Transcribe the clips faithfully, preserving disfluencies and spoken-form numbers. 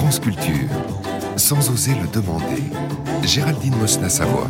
France Culture, sans oser le demander. Géraldine Mosna-Savoie.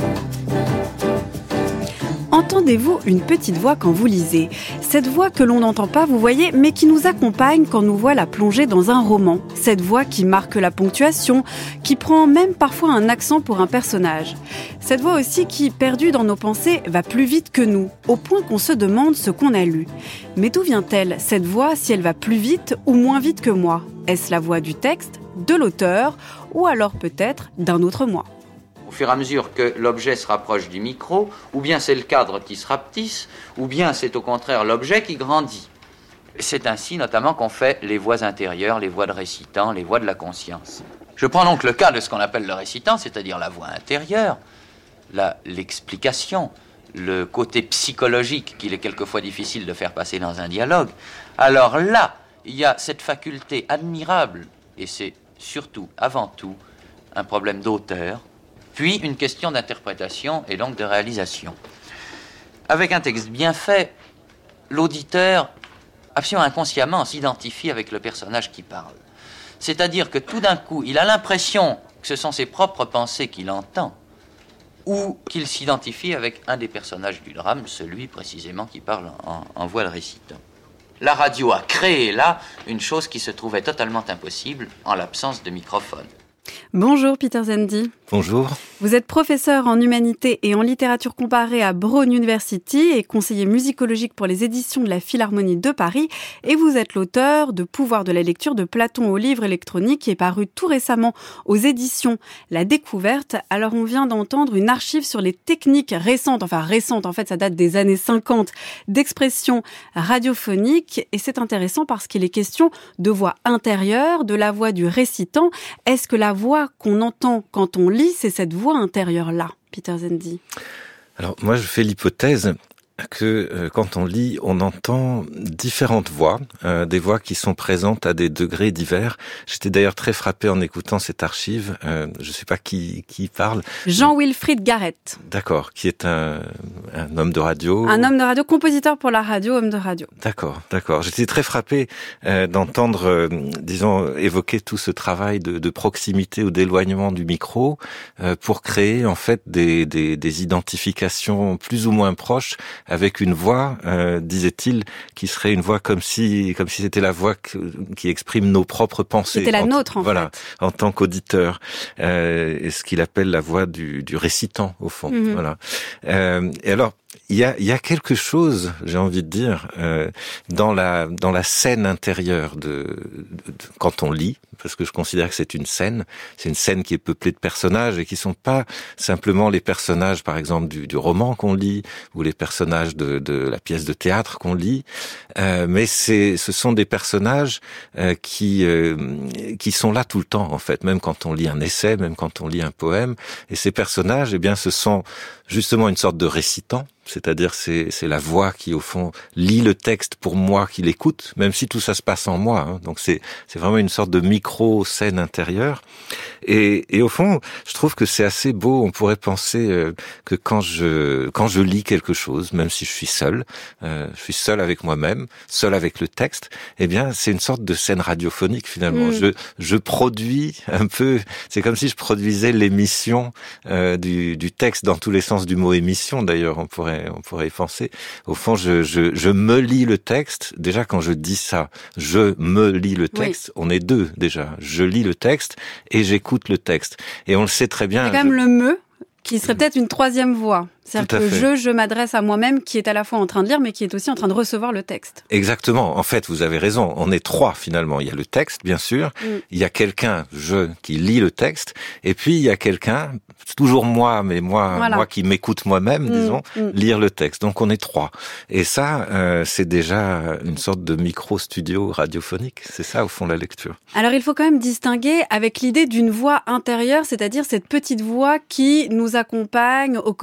Entendez-vous une petite voix quand vous lisez ? Cette voix que l'on n'entend pas, vous voyez, mais qui nous accompagne quand nous voilà plonger dans un roman. Cette voix qui marque la ponctuation, qui prend même parfois un accent pour un personnage. Cette voix aussi qui, perdue dans nos pensées, va plus vite que nous, au point qu'on se demande ce qu'on a lu. Mais d'où vient-elle, cette voix, si elle va plus vite ou moins vite que moi ? Est-ce la voix du texte, de l'auteur, ou alors peut-être d'un autre moi ? Au fur et à mesure que l'objet se rapproche du micro, ou bien c'est le cadre qui se rapetisse, ou bien c'est au contraire l'objet qui grandit. C'est ainsi notamment qu'on fait les voix intérieures, les voix de récitant, les voix de la conscience. Je prends donc le cas de ce qu'on appelle le récitant, c'est-à-dire la voix intérieure, la, l'explication, le côté psychologique qu'il est quelquefois difficile de faire passer dans un dialogue. Alors là, il y a cette faculté admirable, et c'est surtout, avant tout, un problème d'auteur, puis une question d'interprétation et donc de réalisation. Avec un texte bien fait, l'auditeur, absolument inconsciemment, s'identifie avec le personnage qui parle. C'est-à-dire que tout d'un coup, il a l'impression que ce sont ses propres pensées qu'il entend, ou qu'il s'identifie avec un des personnages du drame, celui précisément qui parle en, en voix de récitant. La radio a créé là une chose qui se trouvait totalement impossible en l'absence de microphone. Bonjour Peter Zendy. Bonjour. Vous êtes professeur en humanité et en littérature comparée à Brown University et conseiller musicologique pour les éditions de la Philharmonie de Paris. Et vous êtes l'auteur de Pouvoir de la lecture de Platon au livre électronique qui est paru tout récemment aux éditions La Découverte. Alors on vient d'entendre une archive sur les techniques récentes, enfin récentes, en fait ça date des années cinquante, d'expression radiophonique. Et c'est intéressant parce qu'il est question de voix intérieure, de la voix du récitant. Est-ce que la voix qu'on entend quand on lit, c'est cette voix intérieure-là, Peter Zendy? Alors, moi, je fais l'hypothèse que euh, quand on lit, on entend différentes voix, euh, des voix qui sont présentes à des degrés divers. J'étais d'ailleurs très frappé en écoutant cette archive. Euh, je ne sais pas qui qui parle. Jean-Wilfried Garrett. D'accord, qui est un, un homme de radio. Un homme de radio, compositeur pour la radio, homme de radio. D'accord, d'accord. J'étais très frappé euh, d'entendre, euh, disons, évoquer tout ce travail de, de proximité ou d'éloignement du micro euh, pour créer en fait des, des, des identifications plus ou moins proches avec une voix, euh, disait-il, qui serait une voix comme si, comme si c'était la voix que, qui exprime nos propres pensées. C'était la nôtre, en voilà, fait. En tant qu'auditeur. Euh, et ce qu'il appelle la voix du, du récitant, au fond. Mm-hmm. Voilà. Euh, et alors, il y a, il y a quelque chose, j'ai envie de dire, euh, dans la dans la scène intérieure de, de, de quand on lit, parce que je considère que c'est une scène, c'est une scène qui est peuplée de personnages et qui sont pas simplement les personnages, par exemple, du, du roman qu'on lit ou les personnages de, de la pièce de théâtre qu'on lit, euh, mais c'est ce sont des personnages euh, qui euh, qui sont là tout le temps, en fait, même quand on lit un essai, même quand on lit un poème. Et ces personnages, eh bien, ce sont justement une sorte de récitant. C'est-à-dire c'est c'est la voix qui au fond lit le texte pour moi qui l'écoute, même si tout ça se passe en moi. Hein. Donc c'est c'est vraiment une sorte de micro scène intérieure. Et et au fond, je trouve que c'est assez beau. On pourrait penser euh, que quand je quand je lis quelque chose, même si je suis seul, euh, je suis seul avec moi-même, seul avec le texte, eh bien c'est une sorte de scène radiophonique finalement. Mmh. Je je produis un peu. C'est comme si je produisais l'émission euh, du du texte dans tous les sens du mot émission. D'ailleurs, on pourrait on pourrait y penser. Au fond, je, je, je me lis le texte. Déjà, quand je dis ça, je me lis le texte, oui. On est deux, déjà. Je lis le texte et j'écoute le texte. Et on le sait très bien. C'est quand même je... le me qui serait peut-être une troisième voix. C'est-à-dire que je, je m'adresse à moi-même qui est à la fois en train de lire, mais qui est aussi en train de recevoir le texte. Exactement. En fait, vous avez raison. On est trois, finalement. Il y a le texte, bien sûr. Mm. Il y a quelqu'un, je, qui lit le texte. Et puis, il y a quelqu'un, toujours moi, mais moi, voilà. moi qui m'écoute moi-même, mm. disons, mm. lire le texte. Donc, on est trois. Et ça, euh, c'est déjà une sorte de micro-studio radiophonique. C'est ça, au fond, la lecture. Alors, il faut quand même distinguer avec l'idée d'une voix intérieure, c'est-à-dire cette petite voix qui nous accompagne au quotidien,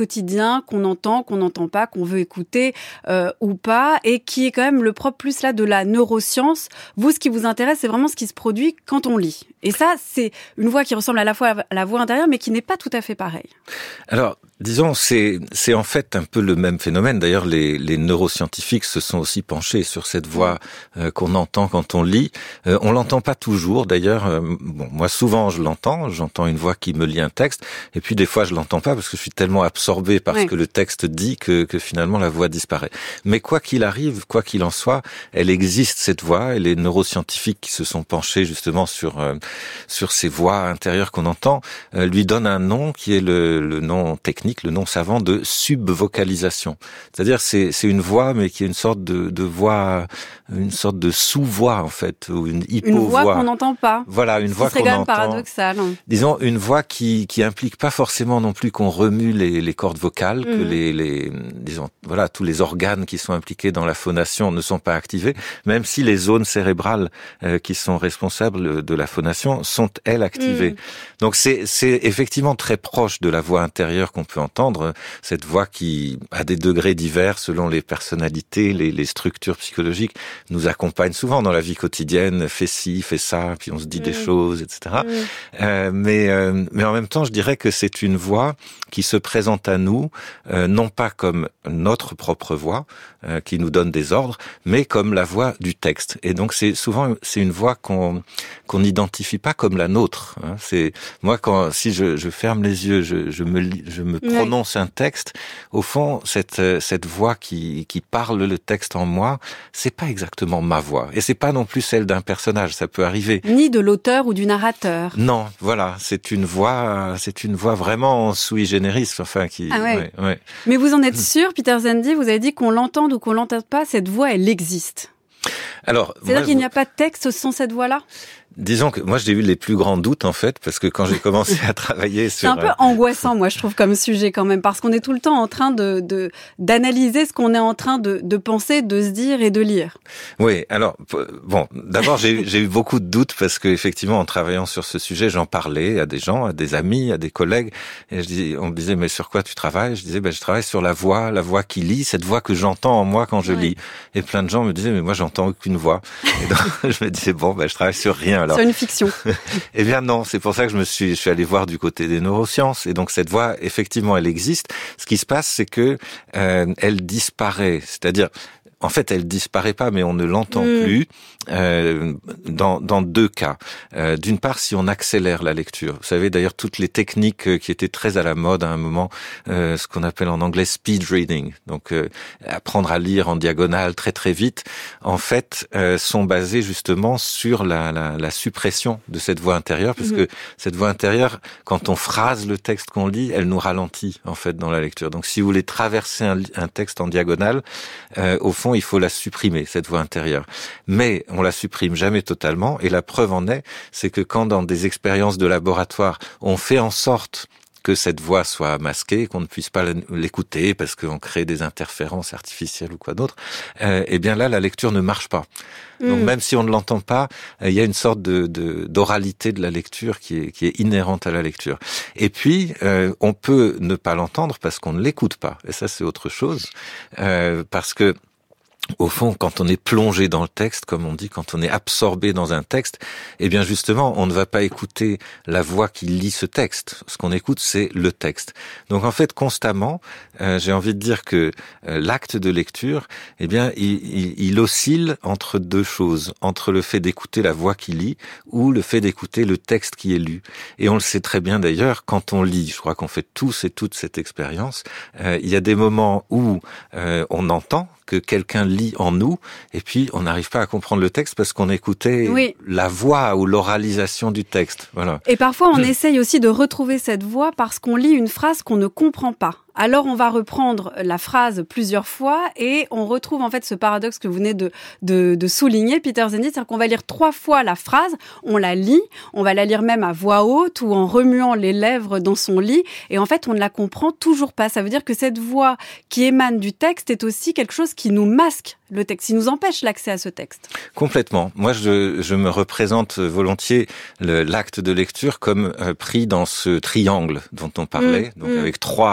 rien, qu'on entend, qu'on n'entend pas, qu'on veut écouter euh, ou pas, et qui est quand même le propre plus là de la neuroscience. Vous, ce qui vous intéresse, c'est vraiment ce qui se produit quand on lit. Et ça, c'est une voix qui ressemble à la fois à la voix intérieure, mais qui n'est pas tout à fait pareille. Alors, disons, c'est c'est en fait un peu le même phénomène. D'ailleurs, les, les neuroscientifiques se sont aussi penchés sur cette voix euh, qu'on entend quand on lit. Euh, on l'entend pas toujours. D'ailleurs, euh, bon, moi souvent je l'entends. J'entends une voix qui me lit un texte, et puis des fois je l'entends pas parce que je suis tellement absorbé par ouais. ce que le texte dit que, que finalement la voix disparaît. Mais quoi qu'il arrive, quoi qu'il en soit, elle existe cette voix. Et les neuroscientifiques qui se sont penchés justement sur euh, sur ces voix intérieures qu'on entend euh, lui donnent un nom qui est le, le nom technique, le nom savant de subvocalisation. C'est-à-dire c'est c'est une voix mais qui est une sorte de de voix, une sorte de sous-voix en fait, ou une hypo-voix. Une voix qu'on n'entend pas. Voilà, une Ce voix serait qu'on quand même entend. Paradoxal. Disons une voix qui qui implique pas forcément non plus qu'on remue les les cordes vocales, mmh. que les les disons voilà tous les organes qui sont impliqués dans la phonation ne sont pas activés, même si les zones cérébrales euh, qui sont responsables de la phonation sont elles activées. Mmh. Donc c'est c'est effectivement très proche de la voix intérieure qu'on peut entendre, cette voix qui à des degrés divers selon les personnalités, les les structures psychologiques, nous accompagne souvent dans la vie quotidienne, fais ci, fais ça, puis on se dit mmh. des choses, et cetera. Mmh. Euh, mais euh, mais en même temps, je dirais que c'est une voix qui se présente à nous, euh, non pas comme notre propre voix euh, qui nous donne des ordres, mais comme la voix du texte. Et donc c'est souvent c'est une voix qu'on qu'on n'identifie pas comme la nôtre. Hein. C'est moi quand si je, je ferme les yeux, je, je me je me prononce ouais. un texte. Au fond, cette cette voix qui qui parle le texte en moi, c'est pas exactement ma voix, et c'est pas non plus celle d'un personnage. Ça peut arriver. Ni de l'auteur ou du narrateur. Non, voilà, c'est une voix, c'est une voix vraiment sui generis, enfin qui. Ah ouais. ouais, ouais. Mais vous en êtes sûr, Peter Zendy, vous avez dit qu'on l'entende ou qu'on l'entende pas, cette voix, elle existe. Alors, c'est-à-dire qu'il n'y a pas de texte sans cette voix-là. Disons que moi j'ai eu les plus grands doutes en fait, parce que quand j'ai commencé à travailler sur... C'est un peu angoissant moi je trouve comme sujet quand même, parce qu'on est tout le temps en train de, de d'analyser ce qu'on est en train de, de penser, de se dire et de lire. Oui, alors bon, d'abord j'ai, j'ai eu beaucoup de doutes parce que effectivement en travaillant sur ce sujet, j'en parlais à des gens, à des amis, à des collègues, et je dis, on me disait mais sur quoi tu travailles? Je disais ben je travaille sur la voix, la voix qui lit, cette voix que j'entends en moi quand je oui. lis. Et plein de gens me disaient mais moi j'entends aucune voix. Et donc je me disais bon ben je travaille sur rien. Alors. Sur une fiction. Eh bien non, c'est pour ça que je me suis, je suis allé voir du côté des neurosciences. Et donc cette voix, effectivement, elle existe. Ce qui se passe, c'est que euh, elle disparaît. C'est-à-dire, en fait, elle disparaît pas, mais on ne l'entend mmh. plus euh, dans, dans deux cas. Euh, d'une part, si on accélère la lecture. Vous savez, d'ailleurs, toutes les techniques qui étaient très à la mode à un moment, euh, ce qu'on appelle en anglais speed reading, donc euh, apprendre à lire en diagonale très très vite, en fait, euh, sont basées justement sur la, la, la suppression de cette voix intérieure, parce mmh. que cette voix intérieure, quand on phrase le texte qu'on lit, elle nous ralentit en fait dans la lecture. Donc, si vous voulez traverser un, un texte en diagonale, euh, au fond il faut la supprimer, cette voix intérieure. Mais on la supprime jamais totalement, et la preuve en est, c'est que quand dans des expériences de laboratoire, on fait en sorte que cette voix soit masquée, qu'on ne puisse pas l'écouter parce qu'on crée des interférences artificielles ou quoi d'autre, euh, eh bien là, la lecture ne marche pas. Donc mmh. même si on ne l'entend pas, il y a une sorte de, de d'oralité de la lecture qui est qui est inhérente à la lecture. Et puis euh, on peut ne pas l'entendre parce qu'on ne l'écoute pas. Et ça c'est autre chose, euh, parce que au fond, quand on est plongé dans le texte, comme on dit, quand on est absorbé dans un texte, eh bien justement, on ne va pas écouter la voix qui lit ce texte. Ce qu'on écoute, c'est le texte. Donc en fait, constamment, euh, j'ai envie de dire que euh, l'acte de lecture, eh bien, il, il, il oscille entre deux choses, entre le fait d'écouter la voix qui lit ou le fait d'écouter le texte qui est lu. Et on le sait très bien d'ailleurs, quand on lit, je crois qu'on fait tous et toutes cette expérience, euh, il y a des moments où euh, on entend que quelqu'un lit en nous, et puis on n'arrive pas à comprendre le texte parce qu'on écoutait oui. la voix ou l'oralisation du texte. Voilà. Et parfois, on mmh. essaye aussi de retrouver cette voix parce qu'on lit une phrase qu'on ne comprend pas. Alors, on va reprendre la phrase plusieurs fois et on retrouve en fait ce paradoxe que vous venez de, de, de souligner, Peter Zendy, c'est-à-dire qu'on va lire trois fois la phrase, on la lit, on va la lire même à voix haute ou en remuant les lèvres dans son lit, et en fait, on ne la comprend toujours pas. Ça veut dire que cette voix qui émane du texte est aussi quelque chose qui nous masque le texte, qui nous empêche l'accès à ce texte. Complètement. Moi, je, je me représente volontiers le, l'acte de lecture comme euh, pris dans ce triangle dont on parlait, mmh, donc mmh. avec trois positions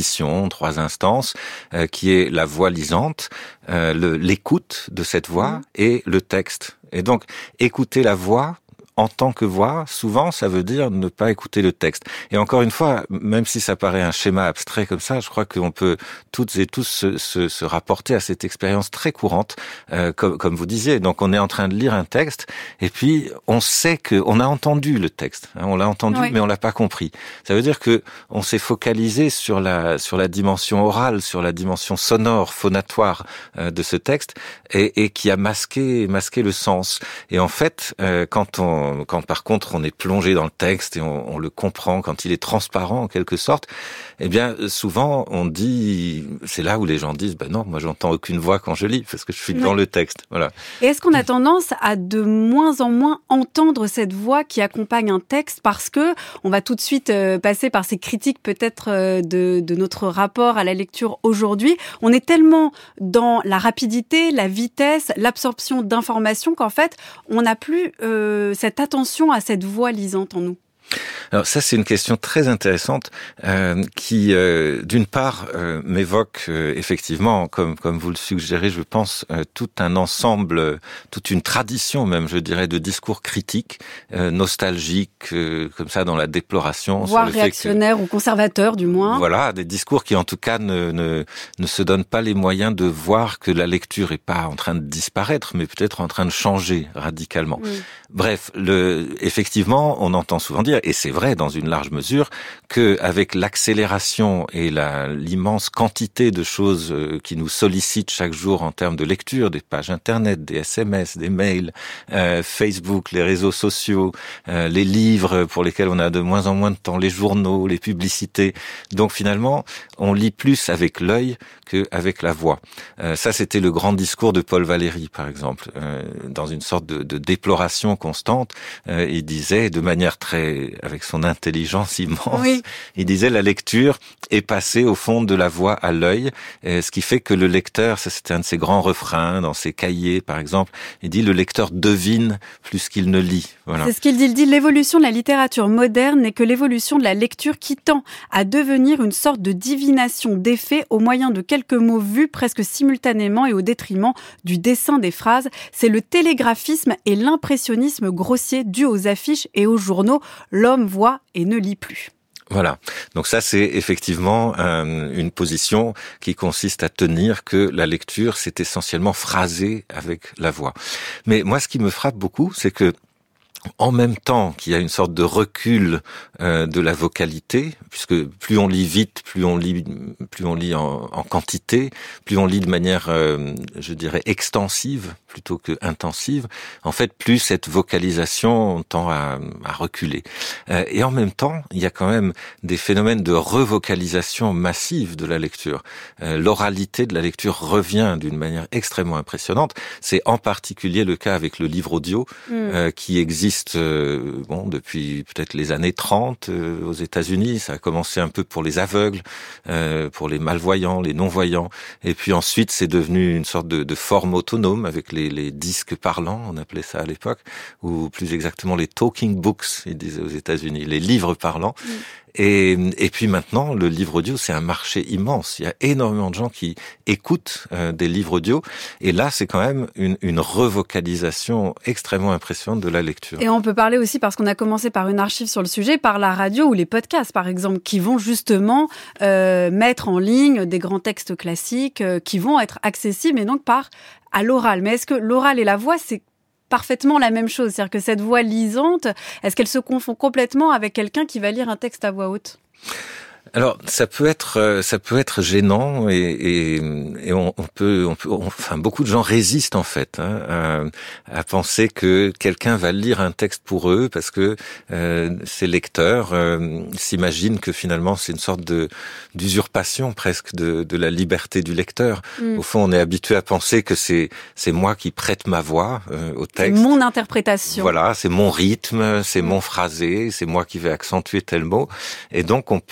positions, trois instances, euh, qui est la voix lisante, euh, le, l'écoute de cette voix mmh. et le texte. Et donc, écouter la voix en tant que voix, souvent, ça veut dire ne pas écouter le texte. Et encore une fois, même si ça paraît un schéma abstrait comme ça, je crois qu'on peut toutes et tous se, se, se rapporter à cette expérience très courante, euh, comme, comme vous disiez. Donc, on est en train de lire un texte, et puis on sait que on a entendu le texte, hein, on l'a entendu, oui. mais on l'a pas compris. Ça veut dire que on s'est focalisé sur la sur la dimension orale, sur la dimension sonore, phonatoire euh, de ce texte, et, et qui a masqué masqué le sens. Et en fait, euh, quand on Quand par contre on est plongé dans le texte et on, on le comprend, quand il est transparent en quelque sorte, eh bien souvent on dit, c'est là où les gens disent, ben non, moi j'entends aucune voix quand je lis parce que je suis oui. dans le texte. Voilà. Et est-ce qu'on a tendance à de moins en moins entendre cette voix qui accompagne un texte parce que on va tout de suite euh, passer par ces critiques peut-être euh, de, de notre rapport à la lecture aujourd'hui. On est tellement dans la rapidité, la vitesse, l'absorption d'informations qu'en fait on n'a plus euh, cette attention à cette voix lisante en nous. Alors ça, c'est une question très intéressante euh, qui, euh, d'une part, euh, m'évoque euh, effectivement, comme comme vous le suggérez, je pense, euh, tout un ensemble, euh, toute une tradition même, je dirais, de discours critiques, euh, nostalgiques, euh, comme ça, dans la déploration. Voire réactionnaires que, ou conservateurs, du moins. Voilà, des discours qui, en tout cas, ne, ne ne se donnent pas les moyens de voir que la lecture est pas en train de disparaître, mais peut-être en train de changer radicalement. Oui. Bref, le, effectivement, on entend souvent dire, et c'est vrai dans une large mesure, que avec l'accélération et la, l'immense quantité de choses qui nous sollicitent chaque jour en termes de lecture, des pages internet, des S M S, des mails, euh, Facebook, les réseaux sociaux, euh, les livres pour lesquels on a de moins en moins de temps, les journaux, les publicités. Donc finalement, on lit plus avec l'œil qu'avec la voix. Euh, ça, c'était le grand discours de Paul Valéry, par exemple, euh, dans une sorte de, de déploration constante. Euh, il disait, de manière très, avec son intelligence immense, oui. il disait la lecture est passée au fond de la voix à l'œil, euh, ce qui fait que le lecteur, ça c'était un de ses grands refrains dans ses cahiers, par exemple. Il dit le lecteur devine plus qu'il ne lit. Voilà. C'est ce qu'il dit. Il dit l'évolution de la littérature moderne n'est que l'évolution de la lecture qui tend à devenir une sorte de divination d'effet au moyen de quelques mots vus presque simultanément et au détriment du dessin des phrases. C'est le télégraphisme et l'impressionnisme grossier dû aux affiches et aux journaux. L'homme voit et ne lit plus. Voilà. Donc ça, c'est effectivement euh, une position qui consiste à tenir que la lecture, c'est essentiellement phrasé avec la voix. Mais moi, ce qui me frappe beaucoup, c'est que en même temps qu'il y a une sorte de recul euh, de la vocalité, puisque plus on lit vite, plus on lit, plus on lit en, en quantité, plus on lit de manière, euh, je dirais, extensive plutôt que intensive. En fait, plus cette vocalisation tend à, à reculer. Euh, et en même temps, il y a quand même des phénomènes de revocalisation massive de la lecture. Euh, l'oralité de la lecture revient d'une manière extrêmement impressionnante. C'est en particulier le cas avec le livre audio mmh. euh, qui existe Euh, bon, depuis peut-être les années trente euh, aux États-Unis. Ça a commencé un peu pour les aveugles, euh, pour les malvoyants, les non-voyants. Et puis ensuite, c'est devenu une sorte de, de forme autonome avec les, les disques parlants, on appelait ça à l'époque, ou plus exactement les talking books, ils disaient aux États-Unis, les livres parlants. Mmh. Et, et puis maintenant, le livre audio, c'est un marché immense. Il y a énormément de gens qui écoutent euh, des livres audio. Et là, c'est quand même une, une revocalisation extrêmement impressionnante de la lecture. Et on peut parler aussi, parce qu'on a commencé par une archive sur le sujet, par la radio ou les podcasts, par exemple, qui vont justement euh, mettre en ligne des grands textes classiques euh, qui vont être accessibles, et donc par à l'oral. Mais est-ce que l'oral et la voix, c'est parfaitement la même chose? C'est-à-dire que cette voix lisante, est-ce qu'elle se confond complètement avec quelqu'un qui va lire un texte à voix haute? Alors ça peut être ça peut être gênant et, et, et on, on peut on peut on, enfin beaucoup de gens résistent en fait hein, à, à penser que quelqu'un va lire un texte pour eux parce que euh, ces lecteurs euh, s'imaginent que finalement c'est une sorte de d'usurpation presque de, de la liberté du lecteur. Mm. Au fond, on est habitué à penser que c'est c'est moi qui prête ma voix euh, au texte. C'est mon interprétation. Voilà, c'est mon rythme, c'est mm. mon phrasé, c'est moi qui vais accentuer tel mot et donc on peut être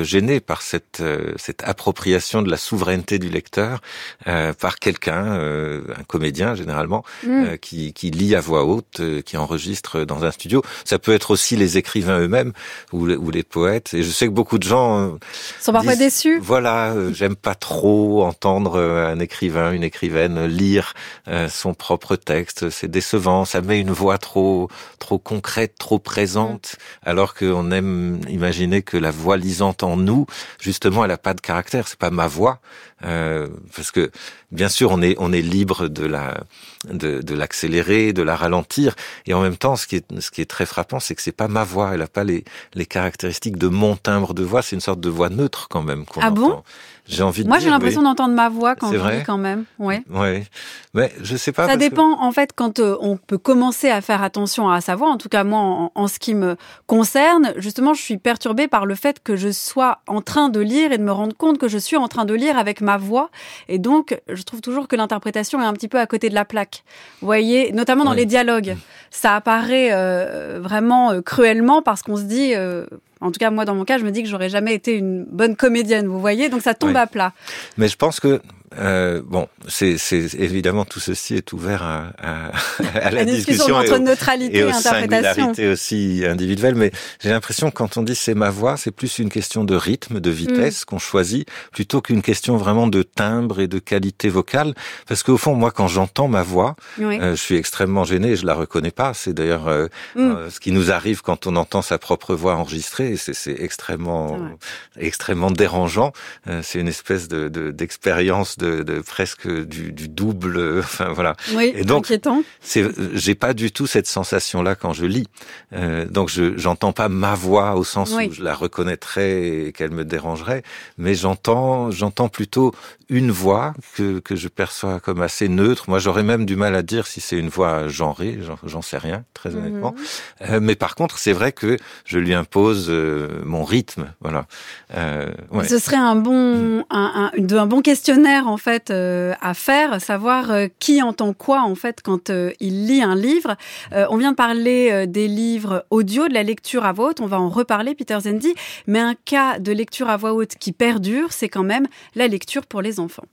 être gêné par cette euh, cette appropriation de la souveraineté du lecteur euh, par quelqu'un, euh, un comédien généralement, mmh. euh, qui qui lit à voix haute, euh, qui enregistre dans un studio. Ça peut être aussi les écrivains eux-mêmes ou, ou les poètes. Et je sais que beaucoup de gens euh, sont parfois disent, déçus. Voilà, euh, j'aime pas trop entendre un écrivain, une écrivaine lire euh, son propre texte. C'est décevant. Ça met une voix trop trop concrète, trop présente, mmh. alors qu'on aime imaginer que la voix lisante en nous, justement, elle a pas de caractère. C'est pas ma voix, euh, parce que bien sûr, on est on est libre de la de, de l'accélérer, de la ralentir, et en même temps, ce qui est ce qui est très frappant, c'est que c'est pas ma voix. Elle a pas les les caractéristiques de mon timbre de voix. C'est une sorte de voix neutre quand même qu'on ah entend. Bon J'ai envie de Moi, dire, j'ai l'impression oui. d'entendre ma voix quand c'est je vrai lis quand même. Ouais. Ouais. Mais je sais pas. Ça parce dépend, que... en fait, quand euh, on peut commencer à faire attention à sa voix. En tout cas, moi, en, en ce qui me concerne, justement, je suis perturbée par le fait que je sois en train de lire et de me rendre compte que je suis en train de lire avec ma voix. Et donc, je trouve toujours que l'interprétation est un petit peu à côté de la plaque. Vous voyez, notamment dans ouais. les dialogues. Ça apparaît euh, vraiment euh, cruellement parce qu'on se dit... Euh, En tout cas, moi, dans mon cas, je me dis que j'aurais jamais été une bonne comédienne, vous voyez, donc ça tombe oui. à plat. Mais je pense que Euh, bon, c'est, c'est évidemment tout ceci est ouvert à, à, à la discussion entre et, au, neutralité et aux et interprétation. singularités aussi individuelles. Mais j'ai l'impression que quand on dit c'est ma voix, c'est plus une question de rythme, de vitesse mmh. qu'on choisit, plutôt qu'une question vraiment de timbre et de qualité vocale. Parce qu'au fond, moi, quand j'entends ma voix, oui. euh, je suis extrêmement gêné. Je la reconnais pas. C'est d'ailleurs euh, mmh. euh, ce qui nous arrive quand on entend sa propre voix enregistrée. C'est, c'est extrêmement, c'est extrêmement dérangeant. Euh, c'est une espèce de, de d'expérience De, de presque du, du double, enfin voilà. Oui, et donc, inquiétant. C'est, j'ai pas du tout cette sensation-là quand je lis. Euh, donc je j'entends pas ma voix au sens oui. où je la reconnaîtrais et qu'elle me dérangerait, mais j'entends j'entends plutôt une voix que que je perçois comme assez neutre. Moi, j'aurais même du mal à dire si c'est une voix genrée. J'en, j'en sais rien, très honnêtement. Mm-hmm. Euh, mais par contre, c'est vrai que je lui impose euh, mon rythme. Voilà. Euh, ouais. Ce serait un bon mm. un, un, un bon questionnaire en fait euh, à faire, savoir euh, qui entend quoi en fait quand euh, il lit un livre. Euh, on vient de parler euh, des livres audio, de la lecture à voix haute. On va en reparler, Peter Zenzi. Mais un cas de lecture à voix haute qui perdure, c'est quand même la lecture pour les enfants.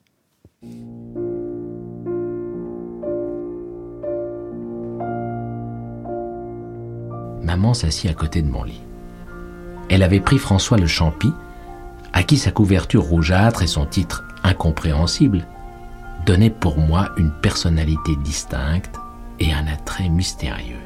Maman s'assit à côté de mon lit. Elle avait pris François le Champy, à qui sa couverture rougeâtre et son titre incompréhensible donnaient pour moi une personnalité distincte et un attrait mystérieux.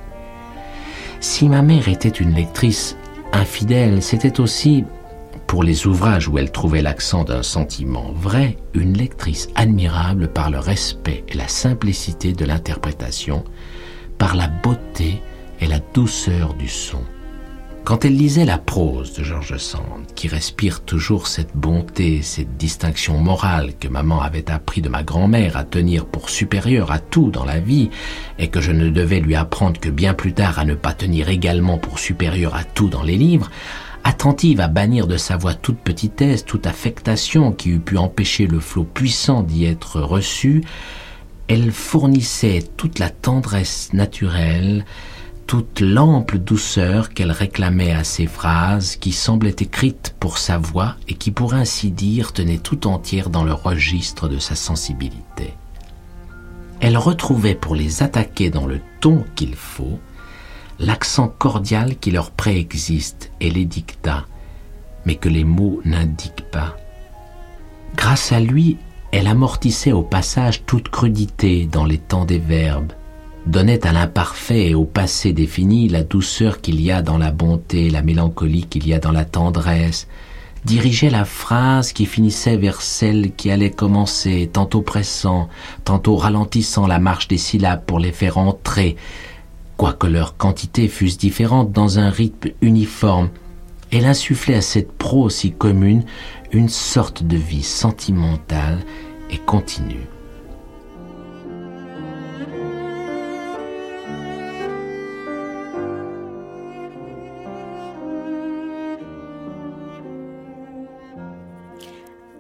Si ma mère était une lectrice infidèle, c'était aussi, pour les ouvrages où elle trouvait l'accent d'un sentiment vrai, une lectrice admirable par le respect et la simplicité de l'interprétation, par la beauté et la douceur du son. Quand elle lisait la prose de George Sand, qui respire toujours cette bonté, cette distinction morale que maman avait appris de ma grand-mère à tenir pour supérieure à tout dans la vie, et que je ne devais lui apprendre que bien plus tard à ne pas tenir également pour supérieure à tout dans les livres, attentive à bannir de sa voix toute petitesse, toute affectation qui eût pu empêcher le flot puissant d'y être reçu, elle fournissait toute la tendresse naturelle, toute l'ample douceur qu'elle réclamait à ses phrases qui semblaient écrites pour sa voix et qui, pour ainsi dire, tenaient tout entière dans le registre de sa sensibilité. Elle retrouvait, pour les attaquer dans le ton qu'il faut, l'accent cordial qui leur préexiste et les dicta, mais que les mots n'indiquent pas. Grâce à lui, elle amortissait au passage toute crudité dans les temps des verbes, donnait à l'imparfait et au passé défini la douceur qu'il y a dans la bonté, la mélancolie qu'il y a dans la tendresse, dirigeait la phrase qui finissait vers celle qui allait commencer, tantôt pressant, tantôt ralentissant la marche des syllabes pour les faire entrer, quoique leurs quantités fussent différentes dans un rythme uniforme. Elle insufflait à cette prose si commune une sorte de vie sentimentale et continue.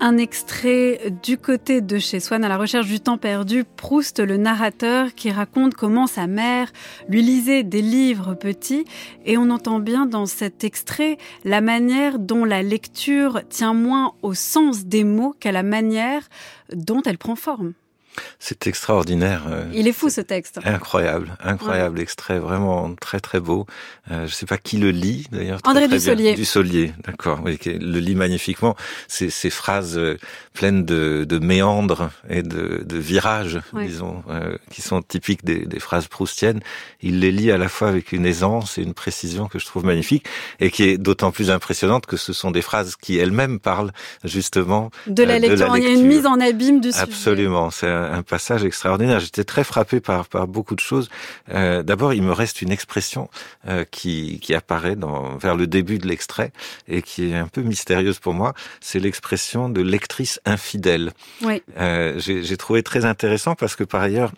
Un extrait du côté de chez Swann, à la recherche du temps perdu, Proust, le narrateur, qui raconte comment sa mère lui lisait des livres petits. Et on entend bien dans cet extrait la manière dont la lecture tient moins au sens des mots qu'à la manière dont elle prend forme. C'est extraordinaire. Il est fou ce texte. Incroyable, incroyable ouais. Extrait, vraiment très très beau. Euh, je sais pas qui le lit d'ailleurs. André très, très Dussolier. Dussolier, d'accord. Oui, qui le lit magnifiquement. Ces, ces phrases pleines de, de méandres et de, de virages, ouais. disons, euh, qui sont typiques des, des phrases proustiennes. Il les lit à la fois avec une aisance et une précision que je trouve magnifique et qui est d'autant plus impressionnante que ce sont des phrases qui elles-mêmes parlent justement de la, euh, lecture. De la lecture. Il y a une mise en abîme du sujet. Absolument, c'est un passage extraordinaire. J'étais très frappé par par beaucoup de choses. Euh, d'abord, il me reste une expression euh, qui qui apparaît dans vers le début de l'extrait et qui est un peu mystérieuse pour moi. C'est l'expression de lectrice infidèle. Oui. Euh, j'ai, j'ai trouvé très intéressant parce que par ailleurs,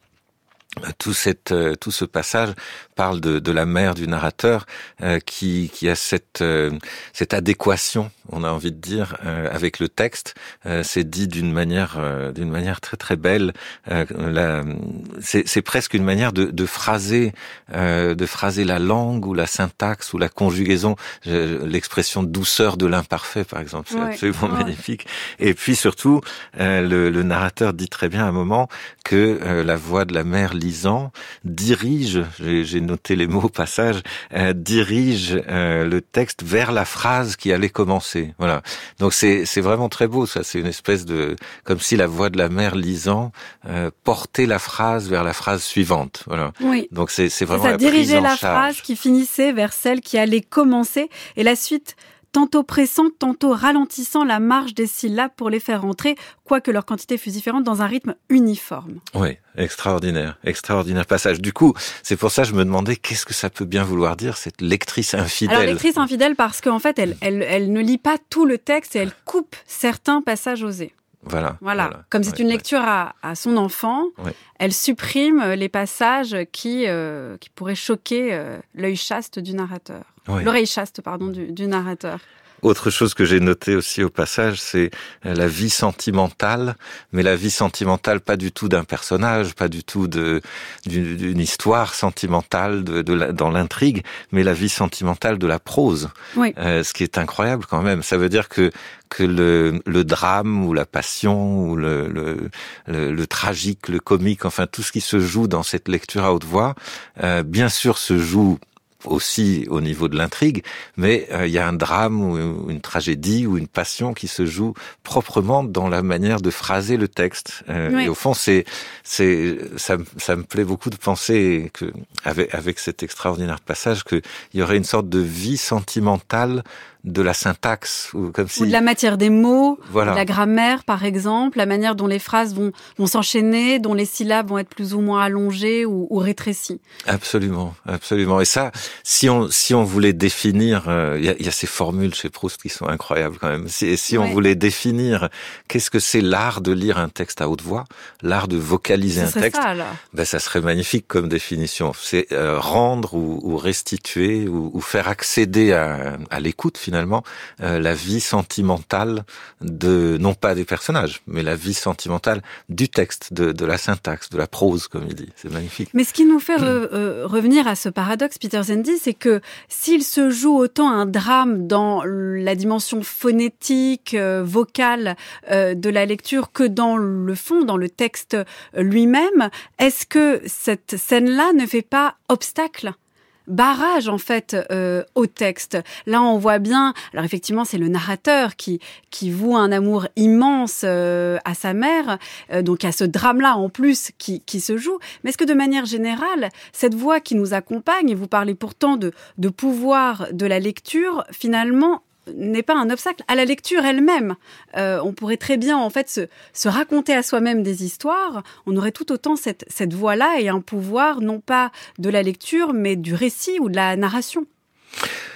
tout cette tout ce passage parle de de la mère du narrateur euh, qui qui a cette euh, cette adéquation, on a envie de dire, euh, avec le texte. Euh, c'est dit d'une manière euh, d'une manière très très belle. Euh, la, c'est c'est presque une manière de de phraser euh, de phraser la langue ou la syntaxe ou la conjugaison. Je, l'expression douceur de l'imparfait, par exemple, c'est ouais. absolument ouais. magnifique. Et puis surtout, euh, le, le narrateur dit très bien à un moment que euh, la voix de la mère lisant dirige, j'ai, j'ai noté les mots au passage, euh, dirige euh, le texte vers la phrase qui allait commencer. Voilà. Donc c'est c'est vraiment très beau ça. C'est une espèce de comme si la voix de la mère lisant euh, portait la phrase vers la phrase suivante. Voilà. Oui. Donc c'est c'est vraiment ça la prise dirigeait en la charge. Phrase qui finissait vers celle qui allait commencer et la suite. Tantôt pressant, tantôt ralentissant la marche des syllabes pour les faire entrer, quoique leur quantité fût différente, dans un rythme uniforme. Oui, extraordinaire, extraordinaire passage. Du coup, c'est pour ça que je me demandais qu'est-ce que ça peut bien vouloir dire, cette lectrice infidèle. Alors, lectrice infidèle parce qu'en fait, elle, elle, elle ne lit pas tout le texte et elle coupe certains passages osés. Voilà, voilà. voilà. Comme c'est ouais, une ouais. lecture à, à son enfant, ouais. elle supprime les passages qui, euh, qui pourraient choquer euh, l'œil chaste du narrateur. Ouais. L'oreille chaste, pardon, du, du narrateur. Autre chose que j'ai noté aussi au passage, c'est la vie sentimentale, mais la vie sentimentale pas du tout d'un personnage, pas du tout de d'une, d'une histoire sentimentale de, de la, dans l'intrigue, mais la vie sentimentale de la prose. Oui. Euh, ce qui est incroyable quand même. Ça veut dire que que le, le drame ou la passion ou le, le, le, le tragique, le comique, enfin tout ce qui se joue dans cette lecture à haute voix, euh, bien sûr se joue aussi au niveau de l'intrigue, mais il euh, y a un drame ou une tragédie ou une passion qui se joue proprement dans la manière de phraser le texte. Euh, oui. Et au fond, c'est, c'est, ça, ça me plaît beaucoup de penser que, avec, avec cet extraordinaire passage, qu'il y aurait une sorte de vie sentimentale de la syntaxe ou comme si ou de la matière des mots, voilà. de la grammaire par exemple, la manière dont les phrases vont vont s'enchaîner, dont les syllabes vont être plus ou moins allongées ou, ou rétrécies. Absolument, absolument. Et ça, si on si on voulait définir, il euh, y, a, y a ces formules chez Proust qui sont incroyables quand même. Si, si ouais. on voulait définir qu'est-ce que c'est l'art de lire un texte à haute voix, l'art de vocaliser Ce un texte, ça, alors. ben ça serait magnifique comme définition. C'est euh, rendre ou, ou restituer ou, ou faire accéder à, à l'écoute finalement. Finalement, euh, la vie sentimentale de, non pas des personnages, mais la vie sentimentale du texte, de, de la syntaxe, de la prose, comme il dit. C'est magnifique. Mais ce qui nous fait re, euh, revenir à ce paradoxe, Peter Zendy, c'est que s'il se joue autant un drame dans la dimension phonétique, euh, vocale euh, de la lecture que dans le fond, dans le texte lui-même, est-ce que cette scène-là ne fait pas obstacle ? Barrage en fait euh, au texte. Là, on voit bien. Alors effectivement, c'est le narrateur qui qui voue un amour immense euh, à sa mère. Euh, donc, il y a ce drame-là en plus qui qui se joue. Mais est-ce que de manière générale, cette voix qui nous accompagne, et vous parlez pourtant de de pouvoir de la lecture, finalement n'est pas un obstacle à la lecture elle-même. Euh, on pourrait très bien en fait se, se raconter à soi-même des histoires. On aurait tout autant cette, cette voix-là et un pouvoir non pas de la lecture mais du récit ou de la narration.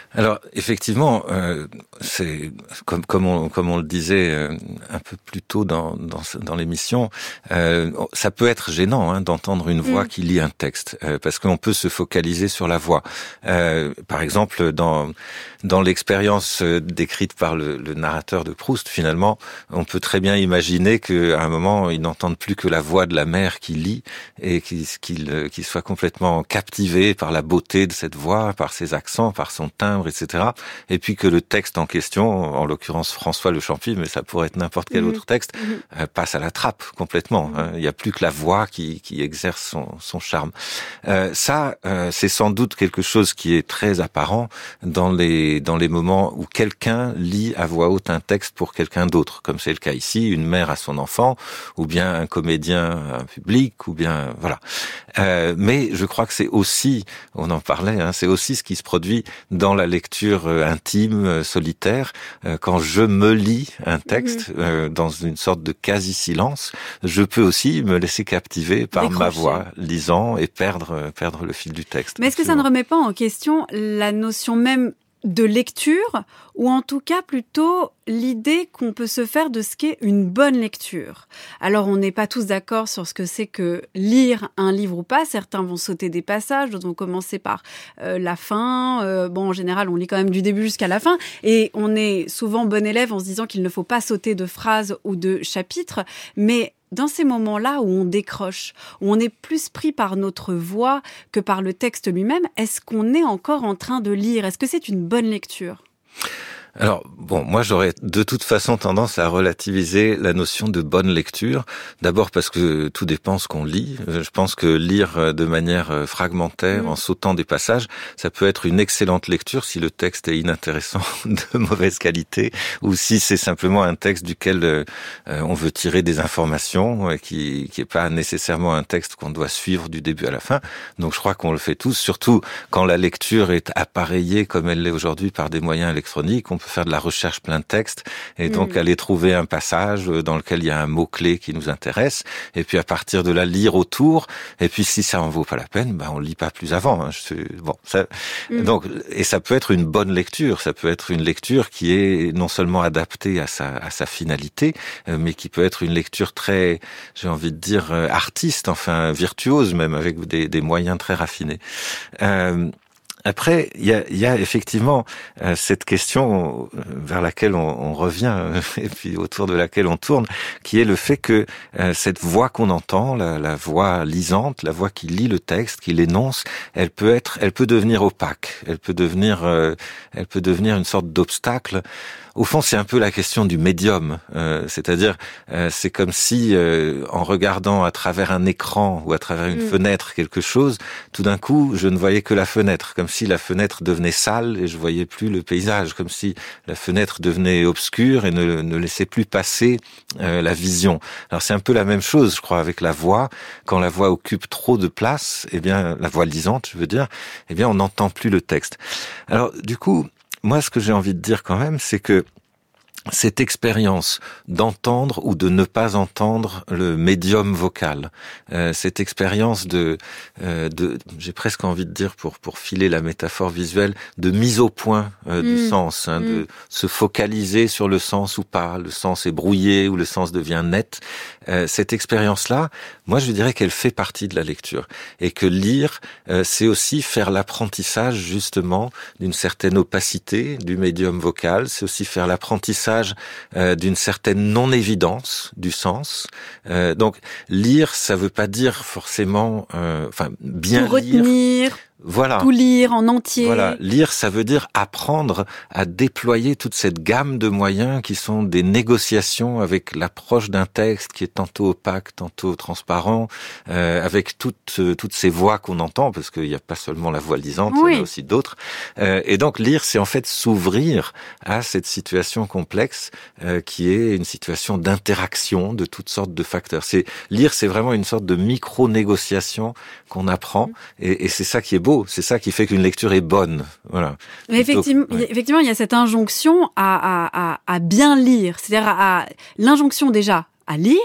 Alors effectivement, euh, c'est comme comme on comme on le disait euh, un peu plus tôt dans dans, dans l'émission, euh, ça peut être gênant hein, d'entendre une voix mmh. qui lit un texte euh, parce qu'on peut se focaliser sur la voix. Euh, par exemple, dans dans l'expérience décrite par le, le narrateur de Proust, finalement, on peut très bien imaginer qu'à un moment, il n'entende plus que la voix de la mère qui lit et qu'il qu'il qu'il soit complètement captivé par la beauté de cette voix, par ses accents, par son timbre, et cetera. Et puis que le texte en question, en l'occurrence François Le Champy, mais ça pourrait être n'importe quel mmh. autre texte, mmh. euh, passe à la trappe complètement. Hein. Il n'y a plus que la voix qui, qui exerce son, son charme. Euh, ça, euh, c'est sans doute quelque chose qui est très apparent dans les dans les moments où quelqu'un lit à voix haute un texte pour quelqu'un d'autre, comme c'est le cas ici, une mère à son enfant, ou bien un comédien à un public, ou bien voilà. Euh, mais je crois que c'est aussi, on en parlait, hein, c'est aussi ce qui se produit dans la lecture intime, solitaire. Quand je me lis un texte mmh. euh, dans une sorte de quasi-silence, je peux aussi me laisser captiver par Décrocher. ma voix lisant et perdre perdre le fil du texte. Mais est-ce que ça ne remet pas en question la notion même de lecture, ou en tout cas plutôt l'idée qu'on peut se faire de ce qu'est une bonne lecture. Alors on n'est pas tous d'accord sur ce que c'est que lire un livre ou pas, certains vont sauter des passages, d'autres vont commencer par euh, la fin, euh, bon en général on lit quand même du début jusqu'à la fin, et on est souvent bon élève en se disant qu'il ne faut pas sauter de phrases ou de chapitres, mais dans ces moments-là où on décroche, où on est plus pris par notre voix que par le texte lui-même, est-ce qu'on est encore en train de lire ? Est-ce que c'est une bonne lecture ? Alors, bon, moi j'aurais de toute façon tendance à relativiser la notion de bonne lecture. D'abord parce que tout dépend ce qu'on lit. Je pense que lire de manière fragmentaire, mmh. en sautant des passages, ça peut être une excellente lecture si le texte est inintéressant, de mauvaise qualité, ou si c'est simplement un texte duquel euh, on veut tirer des informations, et qui qui est pas nécessairement un texte qu'on doit suivre du début à la fin. Donc je crois qu'on le fait tous, surtout quand la lecture est appareillée comme elle l'est aujourd'hui par des moyens électroniques. On peut faire de la recherche plein texte et donc mmh. aller trouver un passage dans lequel il y a un mot-clé qui nous intéresse et puis à partir de là lire autour et puis si ça en vaut pas la peine, ben on lit pas plus avant. Hein. Je, bon, ça, mmh. donc et ça peut être une bonne lecture, ça peut être une lecture qui est non seulement adaptée à sa à sa finalité, mais qui peut être une lecture très, j'ai envie de dire artiste, enfin virtuose même avec des, des moyens très raffinés. Euh, Après, il y a, y a effectivement euh, cette question vers laquelle on, on revient euh, et puis autour de laquelle on tourne, qui est le fait que euh, cette voix qu'on entend, la, la voix lisante, la voix qui lit le texte, qui l'énonce, elle peut être, elle peut devenir opaque, elle peut devenir, euh, elle peut devenir une sorte d'obstacle. Au fond, c'est un peu la question du médium, euh, c'est-à-dire euh, c'est comme si euh, en regardant à travers un écran ou à travers une mmh. fenêtre quelque chose, tout d'un coup, je ne voyais que la fenêtre, comme si la fenêtre devenait sale et je voyais plus le paysage, comme si la fenêtre devenait obscure et ne, ne laissait plus passer euh, la vision. Alors c'est un peu la même chose, je crois, avec la voix. Quand la voix occupe trop de place, eh bien la voix lisante, je veux dire, eh bien on n'entend plus le texte. Alors du coup, moi, ce que j'ai envie de dire quand même, c'est que cette expérience d'entendre ou de ne pas entendre le médium vocal, euh, cette expérience de, euh, de, j'ai presque envie de dire pour pour filer la métaphore visuelle, de mise au point euh, mmh. du sens, hein, mmh. de se focaliser sur le sens ou pas, le sens est brouillé ou le sens devient net. Euh, cette expérience-là, moi, je dirais qu'elle fait partie de la lecture et que lire, euh, c'est aussi faire l'apprentissage justement d'une certaine opacité du médium vocal. C'est aussi faire l'apprentissage Euh, d'une certaine non-évidence du sens. Euh, donc, lire, ça veut pas dire forcément, euh, enfin, bien tout lire. Retenir. Voilà. Tout lire en entier. Voilà. Lire, ça veut dire apprendre à déployer toute cette gamme de moyens qui sont des négociations avec l'approche d'un texte qui est tantôt opaque, tantôt transparent, euh, avec toutes toutes ces voix qu'on entend, parce qu'il n'y a pas seulement la voix lisante, oui. il y en a aussi d'autres. Euh, et donc, lire, c'est en fait s'ouvrir à cette situation complexe euh, qui est une situation d'interaction de toutes sortes de facteurs. C'est lire, c'est vraiment une sorte de micro-négociation qu'on apprend, et, et c'est ça qui est beau. C'est ça qui fait qu'une lecture est bonne. Voilà. Mais effectivement, ouais. effectivement, il y a cette injonction à, à, à, à bien lire. C'est-à-dire à, à l'injonction déjà à lire,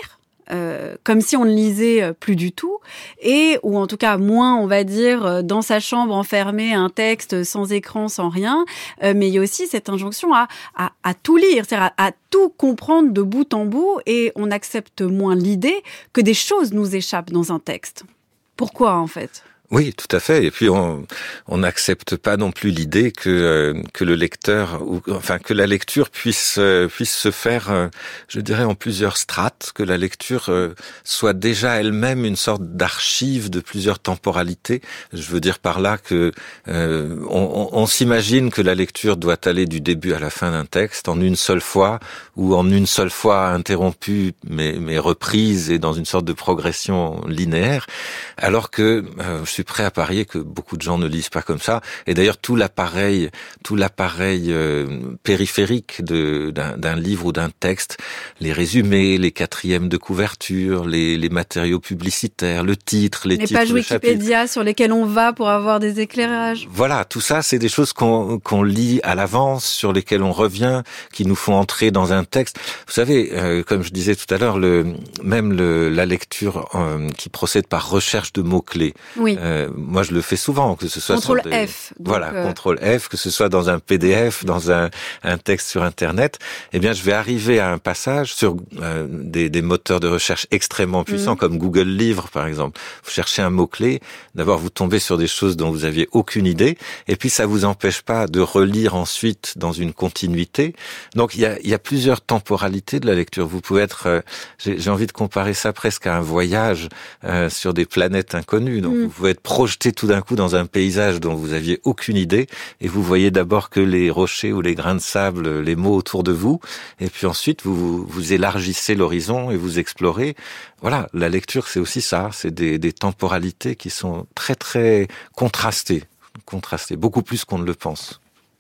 Euh, comme si on ne lisait plus du tout, et ou en tout cas moins, on va dire, dans sa chambre enfermée, un texte sans écran, sans rien. Euh, mais il y a aussi cette injonction à, à, à tout lire, c'est-à-dire à, à tout comprendre de bout en bout, et on accepte moins l'idée que des choses nous échappent dans un texte. Pourquoi, en fait ? Oui, tout à fait. Et puis on on n'accepte pas non plus l'idée que euh, que le lecteur ou enfin que la lecture puisse euh, puisse se faire, euh, je dirais, en plusieurs strates, que la lecture euh, soit déjà elle-même une sorte d'archive de plusieurs temporalités. Je veux dire par là que euh, on, on, on s'imagine que la lecture doit aller du début à la fin d'un texte en une seule fois ou en une seule fois interrompue mais mais reprise et dans une sorte de progression linéaire, alors que euh, je suis prêt à parier que beaucoup de gens ne lisent pas comme ça. Et d'ailleurs, tout l'appareil, tout l'appareil euh, périphérique de, d'un, d'un livre ou d'un texte, les résumés, les quatrièmes de couverture, les, les matériaux publicitaires, le titre, les, les titres, pages Wikipédia sur lesquelles on va pour avoir des éclairages. Voilà, tout ça, c'est des choses qu'on, qu'on lit à l'avance, sur lesquelles on revient, qui nous font entrer dans un texte. Vous savez, euh, comme je disais tout à l'heure, le, même le, la lecture euh, qui procède par recherche de mots-clés. Oui. Euh, moi, je le fais souvent, que ce soit contrôle sur des... F. Donc voilà, euh... contrôle F, que ce soit dans un P D F, dans un, un texte sur Internet. Eh bien, je vais arriver à un passage sur euh, des, des moteurs de recherche extrêmement puissants, mmh. comme Google Livres, par exemple. Vous cherchez un mot-clé, d'abord vous tombez sur des choses dont vous aviez aucune idée, et puis ça vous empêche pas de relire ensuite dans une continuité. Donc, il y a, il y a plusieurs temporalités de la lecture. Vous pouvez être, euh, j'ai, j'ai envie de comparer ça presque à un voyage euh, sur des planètes inconnues. Donc, mmh. vous pouvez être projeté tout d'un coup dans un paysage dont vous aviez aucune idée, et vous voyez d'abord que les rochers ou les grains de sable, les mots autour de vous, et puis ensuite vous vous élargissez l'horizon et vous explorez. Voilà, la lecture c'est aussi ça, c'est des, des temporalités qui sont très très contrastées, contrastées, beaucoup plus qu'on ne le pense.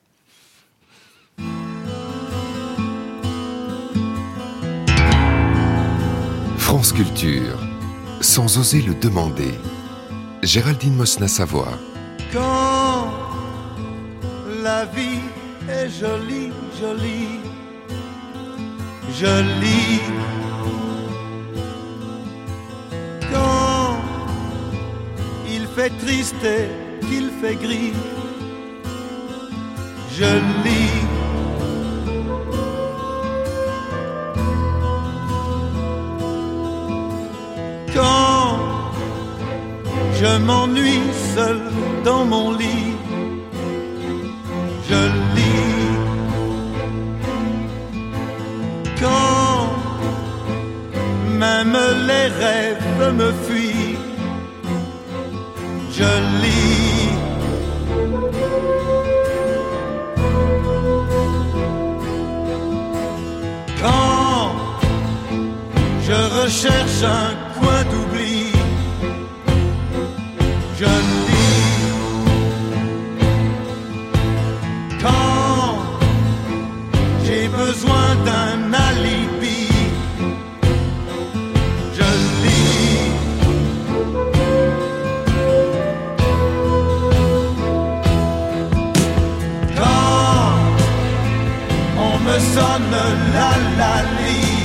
France Culture, sans oser le demander. Géraldine Mosna-Savoie. Quand la vie est jolie, jolie, jolie. Quand il fait triste et qu'il fait gris, je lis. Quand je m'ennuie seul dans mon lit, je lis. Quand même les rêves me fuient, je lis. Quand je recherche un coin d'oubli, je lis. Quand j'ai besoin d'un alibi, je lis. Quand on me sonne la la li,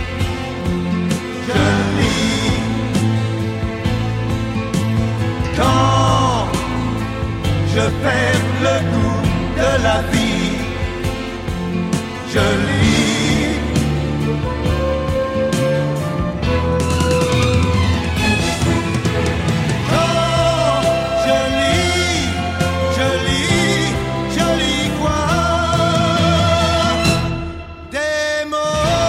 je lis. Quand je perds le goût de la vie, je lis. Quand je lis, je lis, je lis quoi? Des mots.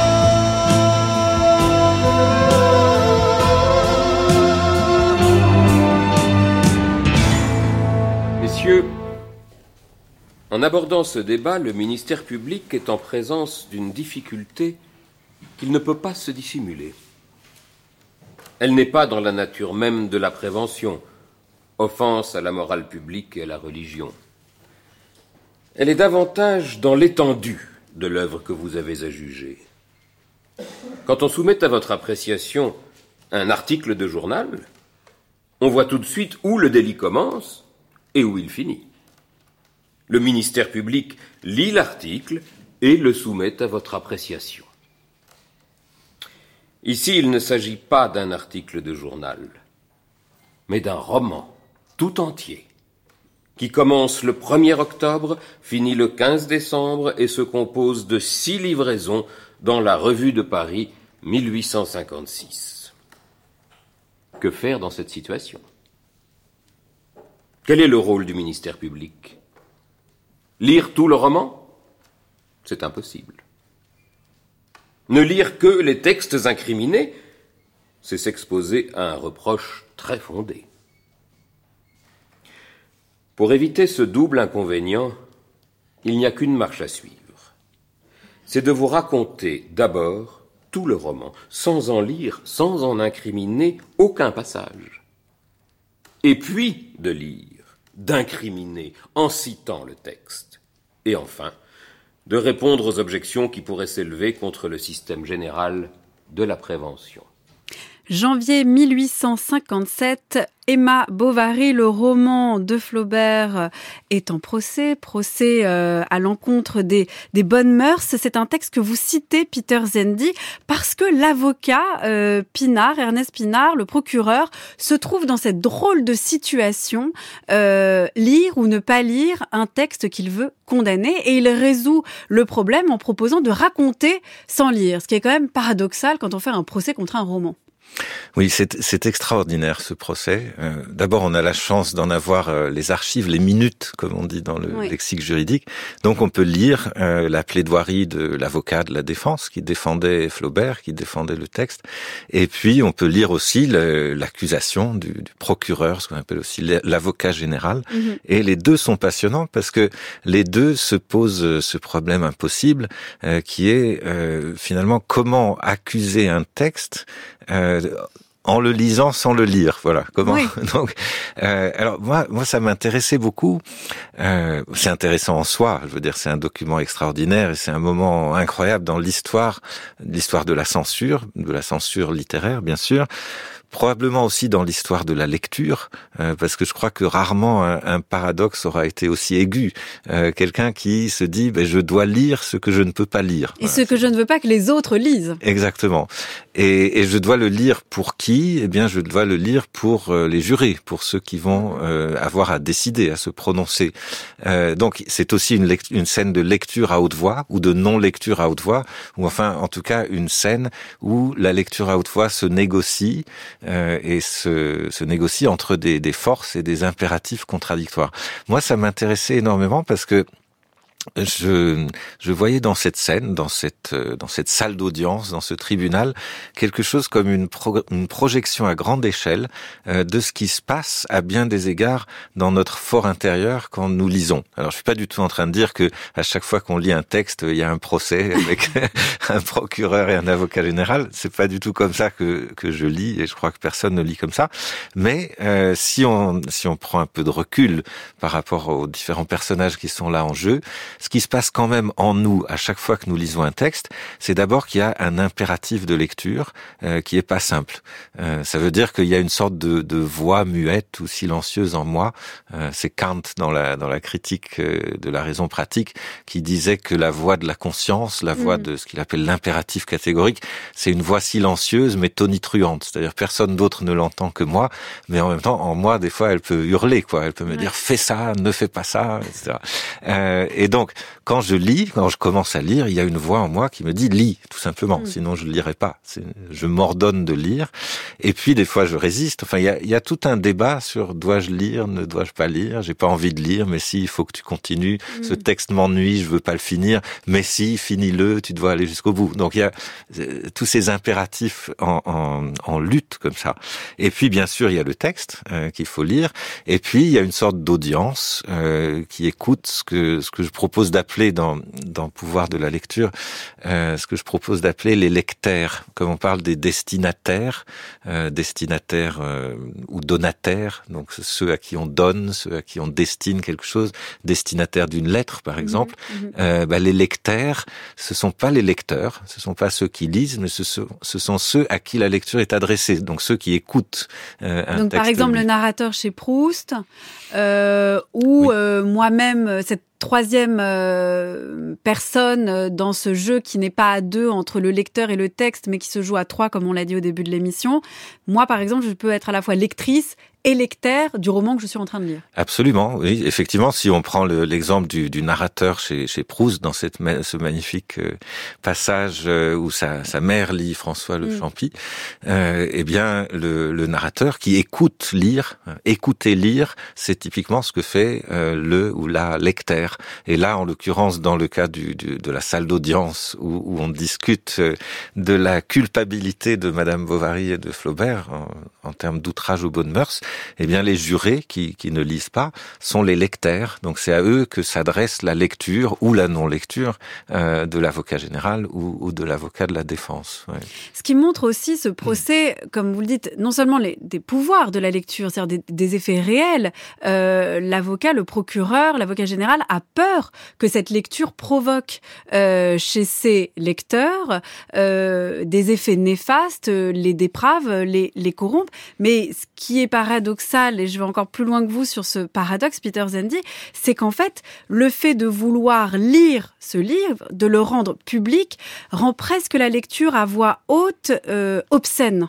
Messieurs, en abordant ce débat, le ministère public est en présence d'une difficulté qu'il ne peut pas se dissimuler. Elle n'est pas dans la nature même de la prévention, offense à la morale publique et à la religion. Elle est davantage dans l'étendue de l'œuvre que vous avez à juger. Quand on soumet à votre appréciation un article de journal, on voit tout de suite où le délit commence et où il finit. Le ministère public lit l'article et le soumet à votre appréciation. Ici, il ne s'agit pas d'un article de journal, mais d'un roman tout entier, qui commence le premier octobre, finit le quinze décembre et se compose de six livraisons dans la Revue de Paris mille huit cent cinquante-six. Que faire dans cette situation ? Quel est le rôle du ministère public ? Lire tout le roman ? C'est impossible. Ne lire que les textes incriminés, c'est s'exposer à un reproche très fondé. Pour éviter ce double inconvénient, il n'y a qu'une marche à suivre. C'est de vous raconter d'abord tout le roman, sans en lire, sans en incriminer aucun passage. Et puis de lire, d'incriminer, en citant le texte. Et enfin, de répondre aux objections qui pourraient s'élever contre le système général de la prévention. Janvier mille huit cent cinquante-sept, Emma Bovary, le roman de Flaubert, est en procès, procès euh, à l'encontre des, des bonnes mœurs. C'est un texte que vous citez, Peter Zendy, parce que l'avocat euh, Pinard, Ernest Pinard, le procureur, se trouve dans cette drôle de situation, euh, lire ou ne pas lire un texte qu'il veut condamner, et il résout le problème en proposant de raconter sans lire, ce qui est quand même paradoxal quand on fait un procès contre un roman. Oui, c'est, c'est extraordinaire ce procès. Euh, d'abord, on a la chance d'en avoir euh, les archives, les minutes, comme on dit dans le oui. lexique juridique. Donc, on peut lire euh, la plaidoirie de l'avocat de la défense qui défendait Flaubert, qui défendait le texte. Et puis, on peut lire aussi le, l'accusation du, du procureur, ce qu'on appelle aussi l'avocat général. Mm-hmm. Et les deux sont passionnants parce que les deux se posent ce problème impossible euh, qui est euh, finalement comment accuser un texte Euh, en le lisant sans le lire, voilà. Comment oui. Donc, euh, alors moi, moi, ça m'intéressait beaucoup. Euh, c'est intéressant en soi. Je veux dire, c'est un document extraordinaire et c'est un moment incroyable dans l'histoire, l'histoire de la censure, de la censure littéraire, bien sûr. Probablement aussi dans l'histoire de la lecture, euh, parce que je crois que rarement un, un paradoxe aura été aussi aigu. Euh, quelqu'un qui se dit ben, « je dois lire ce que je ne peux pas lire ». Et voilà. Ce que je ne veux pas que les autres lisent. Exactement. Et, et je dois le lire pour qui ? Eh bien, je dois le lire pour euh, les jurés, pour ceux qui vont euh, avoir à décider, à se prononcer. Euh, donc, c'est aussi une, lect- une scène de lecture à haute voix, ou de non-lecture à haute voix, ou enfin, en tout cas, une scène où la lecture à haute voix se négocie, Euh, et se, se négocie entre des, des forces et des impératifs contradictoires. Moi, ça m'intéressait énormément parce que je, je voyais dans cette scène, dans cette, dans cette salle d'audience, dans ce tribunal, quelque chose comme une, pro, une projection à grande échelle euh, de ce qui se passe à bien des égards dans notre fort intérieur quand nous lisons. Alors, je suis pas du tout en train de dire que à chaque fois qu'on lit un texte, il y a un procès avec un procureur et un avocat général. C'est pas du tout comme ça que que je lis, et je crois que personne ne lit comme ça. Mais euh, si on si on prend un peu de recul par rapport aux différents personnages qui sont là en jeu, ce qui se passe quand même en nous à chaque fois que nous lisons un texte, c'est d'abord qu'il y a un impératif de lecture euh, qui est pas simple. Euh, ça veut dire qu'il y a une sorte de, de voix muette ou silencieuse en moi. Euh, c'est Kant dans la dans la critique euh, de la raison pratique qui disait que la voix de la conscience, la voix mmh. de ce qu'il appelle l'impératif catégorique, c'est une voix silencieuse mais tonitruante. C'est-à-dire personne d'autre ne l'entend que moi, mais en même temps en moi des fois elle peut hurler quoi. Elle peut me ouais. dire fais ça, ne fais pas ça, et cetera. Euh, et donc Donc, quand je lis, quand je commence à lire, il y a une voix en moi qui me dit « lis », tout simplement. Mmh. Sinon, je ne lirai pas. C'est, je m'ordonne de lire. Et puis, des fois, je résiste. Enfin, il y a, il y a tout un débat sur « dois-je lire, ne dois-je pas lire ?» J'ai pas envie de lire, mais si, il faut que tu continues. Mmh. Ce texte m'ennuie, je veux pas le finir. Mais si, finis-le, tu dois aller jusqu'au bout. Donc, il y a euh, tous ces impératifs en, en, en lutte comme ça. Et puis, bien sûr, il y a le texte euh, qu'il faut lire. Et puis, il y a une sorte d'audience euh, qui écoute ce que, ce que je propose propose d'appeler dans dans Pouvoir de la lecture, euh, ce que je propose d'appeler les lectaires, comme on parle des destinataires, euh, destinataires euh, ou donataires, donc ceux à qui on donne, ceux à qui on destine quelque chose, destinataires d'une lettre par exemple. Mmh, mmh. Euh, bah, les lectaires, ce sont pas les lecteurs, ce sont pas ceux qui lisent, mais ce sont ce sont ceux à qui la lecture est adressée, donc ceux qui écoutent euh, un donc texte. Par exemple, lu. Le narrateur chez Proust, euh, ou oui. euh, moi-même cette troisième euh, personne dans ce jeu qui n'est pas à deux entre le lecteur et le texte, mais qui se joue à trois, comme on l'a dit au début de l'émission. Moi, par exemple, je peux être à la fois lectrice et lecteur du roman que je suis en train de lire. Absolument, oui. Effectivement, si on prend le, l'exemple du, du narrateur chez, chez Proust, dans cette, ce magnifique euh, passage euh, où sa, sa mère lit François le mmh. Champy, euh, eh bien, le, le narrateur qui écoute lire, euh, écouter lire, c'est typiquement ce que fait euh, le ou la lecteur. Et là, en l'occurrence, dans le cas du, du, de la salle d'audience où, où on discute euh, de la culpabilité de Madame Bovary et de Flaubert en, en termes d'outrage aux bonnes mœurs, eh bien, les jurés qui, qui ne lisent pas sont les lecteurs. Donc, c'est à eux que s'adresse la lecture ou la non-lecture euh, de l'avocat général ou, ou de l'avocat de la défense. Ouais. Ce qui montre aussi ce procès, mmh. comme vous le dites, non seulement les, des pouvoirs de la lecture, c'est-à-dire des, des effets réels. Euh, l'avocat, le procureur, l'avocat général a peur que cette lecture provoque euh, chez ses lecteurs euh, des effets néfastes, les déprave, les, les corrompent. Mais ce qui est paradoxal, et je vais encore plus loin que vous sur ce paradoxe, Peter Zendy, c'est qu'en fait, le fait de vouloir lire ce livre, de le rendre public, rend presque la lecture à voix haute euh, obscène.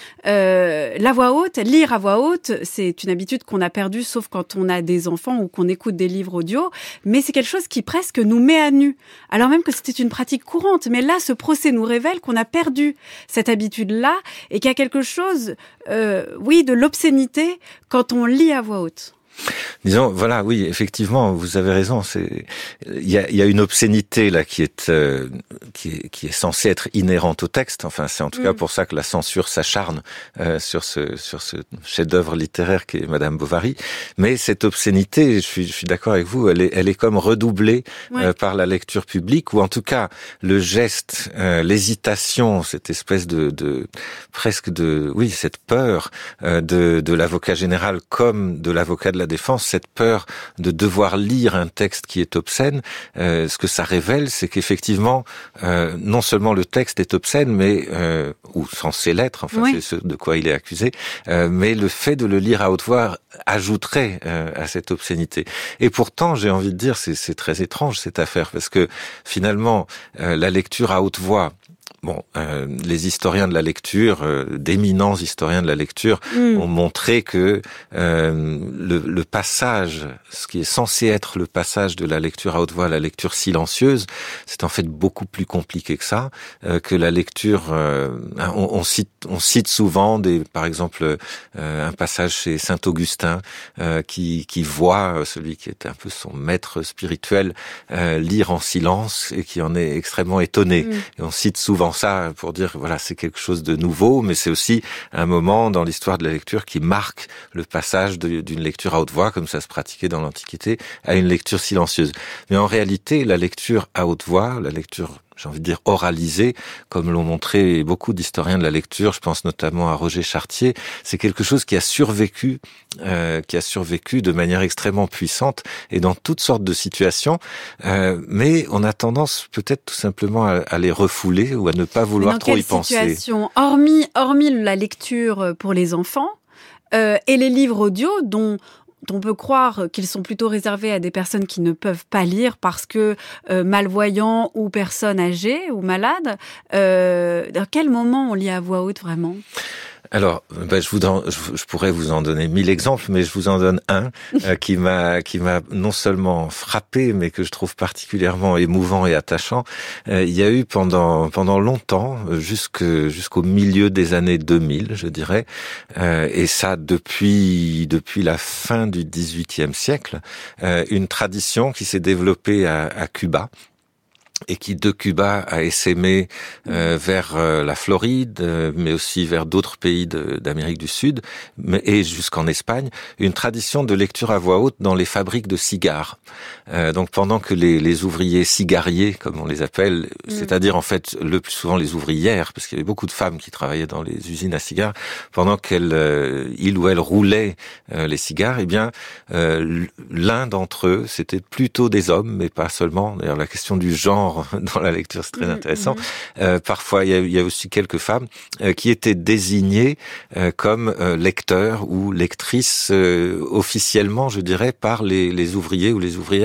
Euh, la voix haute, lire à voix haute, c'est une habitude qu'on a perdue, sauf quand on a des enfants ou qu'on écoute des livres audio, mais c'est quelque chose qui presque nous met à nu, alors même que c'était une pratique courante. Mais là, ce procès nous révèle qu'on a perdu cette habitude-là et qu'il y a quelque chose, euh, oui, de l'obscénité quand on lit à voix haute. Disons, voilà, oui, effectivement, vous avez raison. C'est, il y a, il y a une obscénité là qui est, euh, qui est, qui est censée être inhérente au texte. Enfin, c'est en tout mmh. cas pour ça que la censure s'acharne euh, sur ce, sur ce chef-d'œuvre littéraire qui est Madame Bovary. Mais cette obscénité, je suis, je suis d'accord avec vous, elle est, elle est comme redoublée ouais. euh, par la lecture publique, ou en tout cas le geste, euh, l'hésitation, cette espèce de, de, presque de, oui, cette peur euh, de, de l'avocat général comme de l'avocat de la défense, cette peur de devoir lire un texte qui est obscène, euh, ce que ça révèle, c'est qu'effectivement, euh, non seulement le texte est obscène, mais euh, ou censé l'être, enfin oui. c'est ce de quoi il est accusé, euh, mais le fait de le lire à haute voix ajouterait euh, à cette obscénité. Et pourtant, j'ai envie de dire, c'est, c'est très étrange cette affaire, parce que finalement, euh, la lecture à haute voix, Bon, euh, les historiens de la lecture, euh, d'éminents historiens de la lecture, mmh. ont montré que euh, le, le passage, ce qui est censé être le passage de la lecture à haute voix à la lecture silencieuse, c'est en fait beaucoup plus compliqué que ça. Euh, que la lecture, euh, on, on cite, on cite souvent des, par exemple, euh, un passage chez Saint Augustin euh, qui, qui voit celui qui est un peu son maître spirituel euh, lire en silence et qui en est extrêmement étonné. Mmh. Et on cite souvent ça pour dire voilà, c'est quelque chose de nouveau, mais c'est aussi un moment dans l'histoire de la lecture qui marque le passage de, d'une lecture à haute voix, comme ça se pratiquait dans l'Antiquité, à une lecture silencieuse. Mais en réalité, la lecture à haute voix, la lecture, j'ai envie de dire oralisée, comme l'ont montré beaucoup d'historiens de la lecture, je pense notamment à Roger Chartier, c'est quelque chose qui a survécu, euh, qui a survécu de manière extrêmement puissante et dans toutes sortes de situations, euh, mais on a tendance peut-être tout simplement à, à les refouler ou à ne pas vouloir trop y penser. Dans quelle situation ? Hormis, hormis la lecture pour les enfants euh, et les livres audio dont on peut croire qu'ils sont plutôt réservés à des personnes qui ne peuvent pas lire parce que euh, malvoyants ou personnes âgées ou malades. Euh, dans quel moment on lit à voix haute vraiment ? Alors, ben, je, vous en, je, je pourrais vous en donner mille exemples, mais je vous en donne un euh, qui m'a qui m'a non seulement frappé, mais que je trouve particulièrement émouvant et attachant. Euh, il y a eu pendant pendant longtemps, jusque jusqu'au milieu des années deux mille, je dirais, euh, et ça depuis depuis la fin du dix-huitième siècle, euh, une tradition qui s'est développée à, à Cuba. Et qui de Cuba a essaimé euh, vers euh, la Floride, euh, mais aussi vers d'autres pays de, d'Amérique du Sud, mais, et jusqu'en Espagne, une tradition de lecture à voix haute dans les fabriques de cigares. Euh, donc pendant que les, les ouvriers cigariers, comme on les appelle, mmh. c'est-à-dire en fait le plus souvent les ouvrières, parce qu'il y avait beaucoup de femmes qui travaillaient dans les usines à cigares, pendant qu'elles, euh, ils ou elles roulaient euh, les cigares, eh bien euh, l'un d'entre eux, c'était plutôt des hommes, mais pas seulement. D'ailleurs, la question du genre dans la lecture, c'est très intéressant. Mmh. Euh, parfois, il y, a, il y a aussi quelques femmes euh, qui étaient désignées euh, comme euh, lecteurs ou lectrices euh, officiellement, je dirais, par les, les ouvriers ou les ouvrières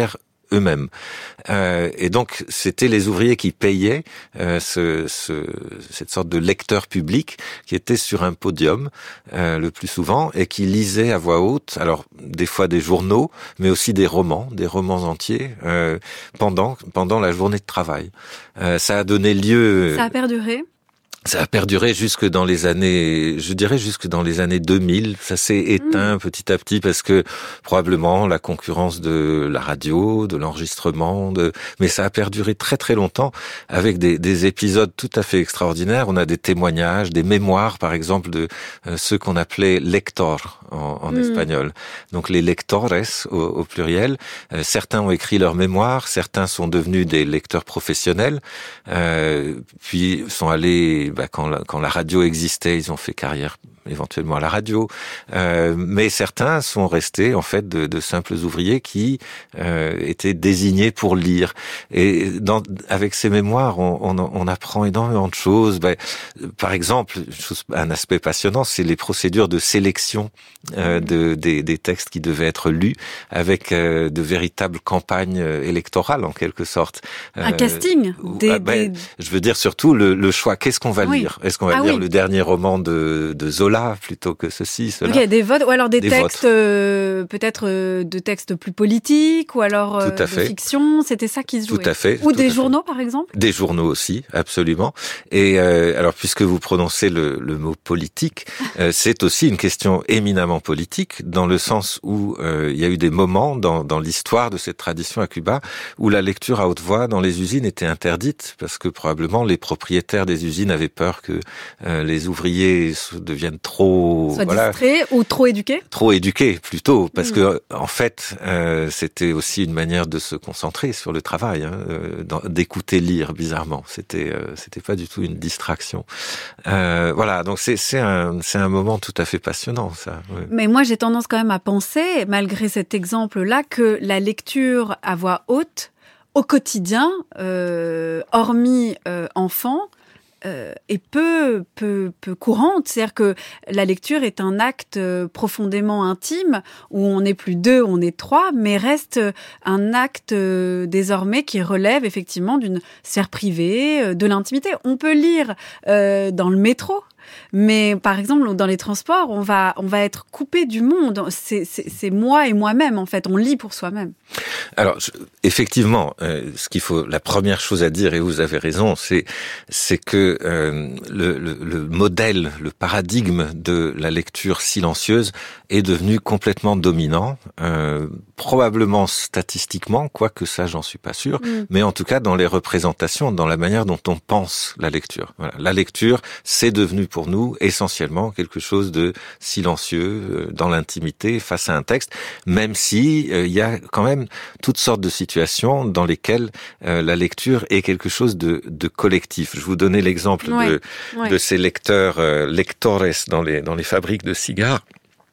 eux-mêmes. Euh, et donc, c'était les ouvriers qui payaient euh, ce, ce, cette sorte de lecteur public qui était sur un podium euh, le plus souvent et qui lisait à voix haute, alors des fois des journaux, mais aussi des romans, des romans entiers, euh, pendant pendant la journée de travail. Euh, ça a donné lieu... Ça a perduré ? Ça a perduré jusque dans les années, je dirais jusque dans les années deux mille. Ça s'est éteint mmh. petit à petit parce que probablement la concurrence de la radio, de l'enregistrement, de... mais ça a perduré très très longtemps avec des, des épisodes tout à fait extraordinaires. On a des témoignages, des mémoires par exemple de euh, ceux qu'on appelait lectors en, en mmh. espagnol. Donc les lectores au, au pluriel. Euh, certains ont écrit leurs mémoires, certains sont devenus des lecteurs professionnels, euh, puis sont allés Bah, quand, la, quand la radio existait, ils ont fait carrière éventuellement à la radio, euh, mais certains sont restés en fait de, de simples ouvriers qui euh, étaient désignés pour lire. Et dans, avec ces mémoires, on, on, on apprend énormément de choses. Ben, par exemple, un aspect passionnant, c'est les procédures de sélection euh, de, des, des textes qui devaient être lus, avec euh, de véritables campagnes électorales en quelque sorte. Un euh, casting. Des, ah, ben, des... Je veux dire surtout le, le choix. Qu'est-ce qu'on va oui. lire ? Est-ce qu'on va ah, lire oui. le dernier roman de, de Zola plutôt que ceci, cela. Ok, des votes, ou alors des, des textes, euh, peut-être euh, de textes plus politiques, ou alors euh, de fait. fiction, c'était ça qui se jouait. Tout à fait. Ou tout des journaux, par exemple. Des journaux aussi, absolument. Et euh, alors, puisque vous prononcez le, le mot politique, euh, c'est aussi une question éminemment politique, dans le sens où euh, il y a eu des moments dans, dans l'histoire de cette tradition à Cuba où la lecture à haute voix dans les usines était interdite, parce que probablement les propriétaires des usines avaient peur que euh, les ouvriers deviennent trop soit voilà, distraits ou trop éduqués trop éduqués plutôt parce mmh. que en fait euh, c'était aussi une manière de se concentrer sur le travail, hein, euh, d'écouter lire bizarrement, c'était euh, c'était pas du tout une distraction, euh, voilà, donc c'est c'est un c'est un moment tout à fait passionnant ça. Ouais. Mais moi j'ai tendance quand même à penser, malgré cet exemple là, que la lecture à voix haute au quotidien, euh, hormis euh, enfant, Euh, est peu, peu, peu courante. C'est-à-dire que la lecture est un acte profondément intime où on n'est plus deux, on est trois, mais reste un acte euh, désormais qui relève effectivement d'une sphère privée, euh, de l'intimité. On peut lire euh, dans le métro, mais par exemple dans les transports, on va, on va être coupé du monde. C'est, c'est, c'est moi et moi-même en fait. On lit pour soi-même. Alors je, effectivement, euh, ce qu'il faut, la première chose à dire, et vous avez raison, c'est c'est que euh, le, le, le modèle, le paradigme de la lecture silencieuse est devenu complètement dominant, euh, probablement statistiquement, quoique ça j'en suis pas sûr, mm. mais en tout cas dans les représentations, dans la manière dont on pense la lecture. Voilà. La lecture, c'est devenu pour nous essentiellement quelque chose de silencieux, euh, dans l'intimité, face à un texte, même si il euh, y a quand même toutes sortes de situations dans lesquelles euh, la lecture est quelque chose de, de collectif. Je vous donnais l'exemple ouais, de, ouais. de ces lecteurs, euh, lectores dans les, dans les fabriques de cigares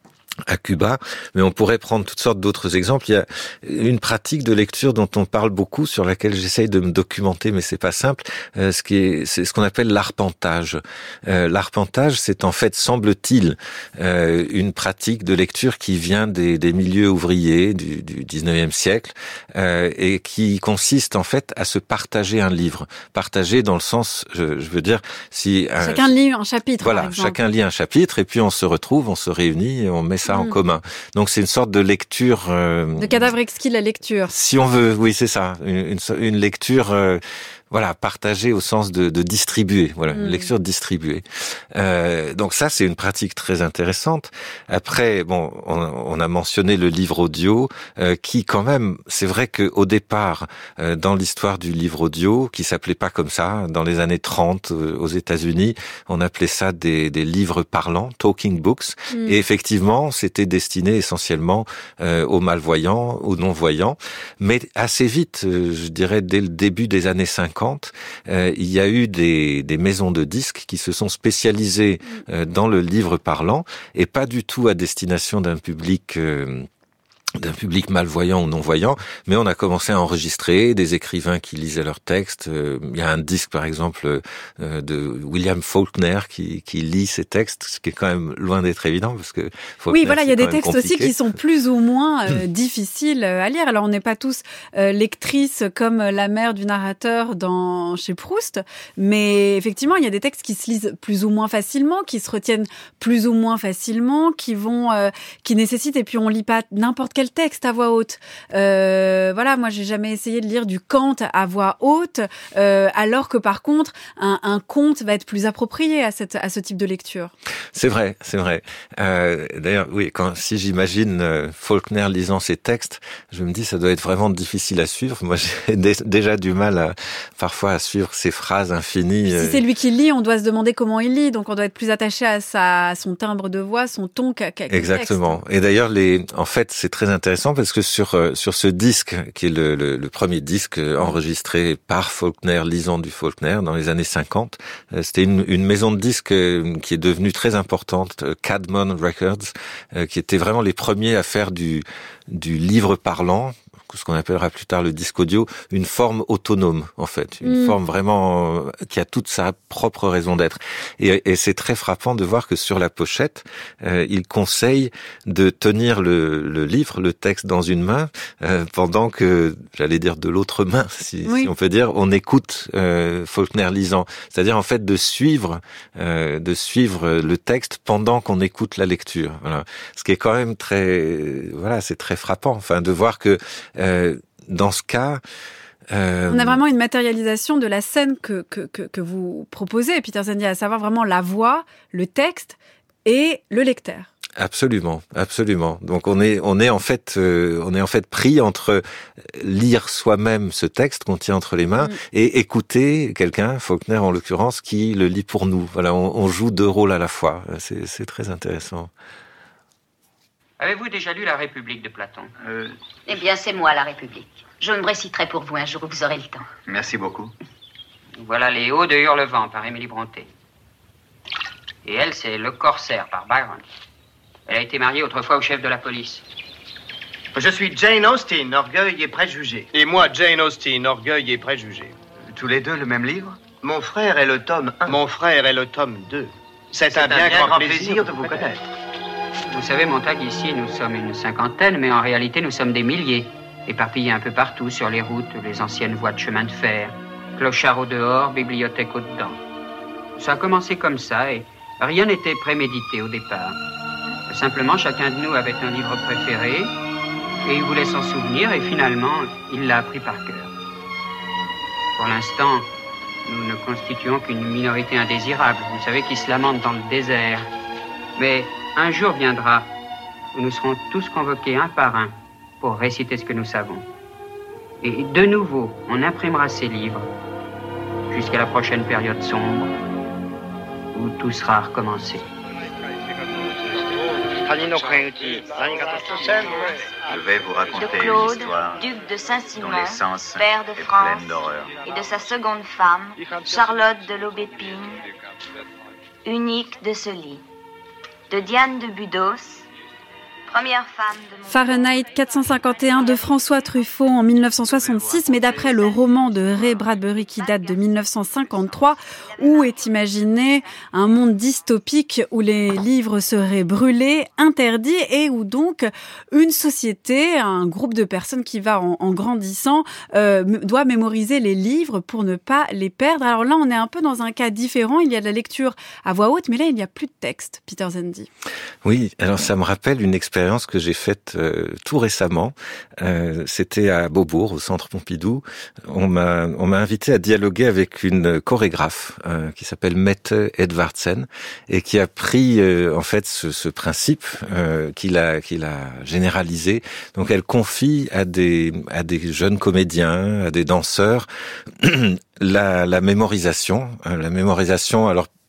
à Cuba, mais on pourrait prendre toutes sortes d'autres exemples. Il y a une pratique de lecture dont on parle beaucoup, sur laquelle j'essaye de me documenter, mais c'est pas simple. Euh, ce qui est, c'est ce qu'on appelle l'arpentage. Euh, l'arpentage, c'est en fait, semble-t-il, euh, une pratique de lecture qui vient des, des milieux ouvriers du, du dix-neuvième siècle euh, et qui consiste en fait à se partager un livre. Partager dans le sens, je, je veux dire, si un, chacun lit un chapitre. Voilà, par exemple. Chacun lit un chapitre et puis on se retrouve, on se réunit et on met ça mmh. en commun. Donc c'est une sorte de lecture... Euh, de cadavre exquis, la lecture. Si on veut, oui, c'est ça. Une, une, une lecture... Euh, Voilà, partagée au sens de, de distribuer. Voilà, mmh. une lecture distribuée. Euh, donc ça, c'est une pratique très intéressante. Après, bon, on, on a mentionné le livre audio, euh, qui quand même, c'est vrai que au départ, euh, dans l'histoire du livre audio, qui s'appelait pas comme ça, dans les années trente euh, aux États-Unis, on appelait ça des, des livres parlants, talking books. Mmh. Et effectivement, c'était destiné essentiellement euh, aux malvoyants, aux non-voyants. Mais assez vite, euh, je dirais dès le début des années cinquante, Euh, il y a eu des, des maisons de disques qui se sont spécialisées euh, dans le livre parlant et pas du tout à destination d'un public euh, d'un public malvoyant ou non-voyant, mais on a commencé à enregistrer des écrivains qui lisaient leurs textes. Euh, il y a un disque, par exemple, euh, de William Faulkner qui, qui lit ses textes, ce qui est quand même loin d'être évident, parce que Faulkner, oui, voilà, il y a des textes compliqué. aussi qui sont plus ou moins euh, difficiles à lire. Alors, on n'est pas tous euh, lectrices comme la mère du narrateur dans chez Proust, mais effectivement, il y a des textes qui se lisent plus ou moins facilement, qui se retiennent plus ou moins facilement, qui vont, euh, qui nécessitent, et puis on lit pas n'importe quel texte à voix haute. Euh, voilà, moi j'ai jamais essayé de lire du Kant à voix haute, euh, alors que par contre un, un conte va être plus approprié à cette à ce type de lecture. C'est vrai, c'est vrai. Euh, d'ailleurs, oui, quand si j'imagine euh, Faulkner lisant ses textes, je me dis ça doit être vraiment difficile à suivre. Moi, j'ai dé- déjà du mal à, parfois à suivre ces phrases infinies. Euh... Si c'est lui qui lit, on doit se demander comment il lit, donc on doit être plus attaché à sa à son timbre de voix, son ton qu'à, qu'à Exactement. Texte. Et d'ailleurs, les, en fait, c'est très intéressant parce que sur sur ce disque, qui est le, le, le premier disque enregistré par Faulkner, lisant du Faulkner dans les années cinquante, c'était une, une maison de disques qui est devenue très importante, Cadmon Records, qui était vraiment les premiers à faire du du livre parlant, ce qu'on appellera plus tard le disque audio, une forme autonome, en fait. Une mmh. forme vraiment euh, qui a toute sa propre raison d'être. Et, et c'est très frappant de voir que sur la pochette, euh, il conseille de tenir le, le livre, le texte dans une main, euh, pendant que, j'allais dire de l'autre main, si, oui. si on peut dire, on écoute euh, Faulkner lisant. C'est-à-dire, en fait, de suivre, euh, de suivre le texte pendant qu'on écoute la lecture. Voilà. Ce qui est quand même très, voilà, c'est très frappant. Enfin, de voir que Euh, dans ce cas, euh... on a vraiment une matérialisation de la scène que que que, que vous proposez, Peter Zendia, à savoir vraiment la voix, le texte et le lecteur. Absolument, absolument. Donc on est on est en fait euh, on est en fait pris entre lire soi-même ce texte qu'on tient entre les mains mmh. et écouter quelqu'un, Faulkner en l'occurrence, qui le lit pour nous. Voilà, on, on joue deux rôles à la fois. C'est c'est très intéressant. Avez-vous déjà lu La République de Platon ? euh... Eh bien, c'est moi, La République. Je me réciterai pour vous un jour où vous aurez le temps. Merci beaucoup. Voilà Les Hauts de Hurlevent par Émilie Brontë. Et elle, c'est Le Corsaire par Byron. Elle a été mariée autrefois au chef de la police. Je suis Jane Austen, Orgueil et Préjugés. Et moi, Jane Austen, Orgueil et Préjugés. Tous les deux le même livre ? Mon frère est le tome un. Mon frère est le tome deux. C'est, C'est un, un bien, bien grand, grand plaisir de vous connaître. connaître. Vous savez, Montag, ici, nous sommes une cinquantaine, mais en réalité, nous sommes des milliers, éparpillés un peu partout sur les routes, les anciennes voies de chemin de fer, clochards au dehors, bibliothèque au dedans. Ça a commencé comme ça, et rien n'était prémédité au départ. Simplement, chacun de nous avait un livre préféré, et il voulait s'en souvenir, et finalement, il l'a appris par cœur. Pour l'instant, nous ne constituons qu'une minorité indésirable, vous savez, qui se lamente dans le désert. Mais un jour viendra où nous serons tous convoqués un par un pour réciter ce que nous savons. Et de nouveau, on imprimera ces livres jusqu'à la prochaine période sombre où tout sera recommencé. Je vais vous raconter de Claude, une histoire duc de Saint-Simon, dont l'essence père de est France, pleine d'horreur. Et de sa seconde femme, Charlotte de l'Aubépine, unique de ce lit. De Diane de Budos, première femme de mon... Fahrenheit quatre cent cinquante et un de François Truffaut en mille neuf cent soixante-six, mais d'après le roman de Ray Bradbury qui date de mille neuf cent cinquante-trois, où est imaginé un monde dystopique où les livres seraient brûlés, interdits, et où donc une société, un groupe de personnes qui va en, en grandissant, euh, doit mémoriser les livres pour ne pas les perdre. Alors là, on est un peu dans un cas différent. Il y a de la lecture à voix haute, mais là, il n'y a plus de texte, Peter Zendy. Oui, alors ça me rappelle une expérience que j'ai faite euh, tout récemment. Euh, c'était à Beaubourg, au Centre Pompidou. On m'a, on m'a invité à dialoguer avec une chorégraphe euh, qui s'appelle Mette Edvardsen et qui a pris euh, en fait ce, ce principe euh, qu'il a, qu'il a généralisé. Donc elle confie à des, à des jeunes comédiens, à des danseurs, la, la mémorisation, la mémorisation. Alors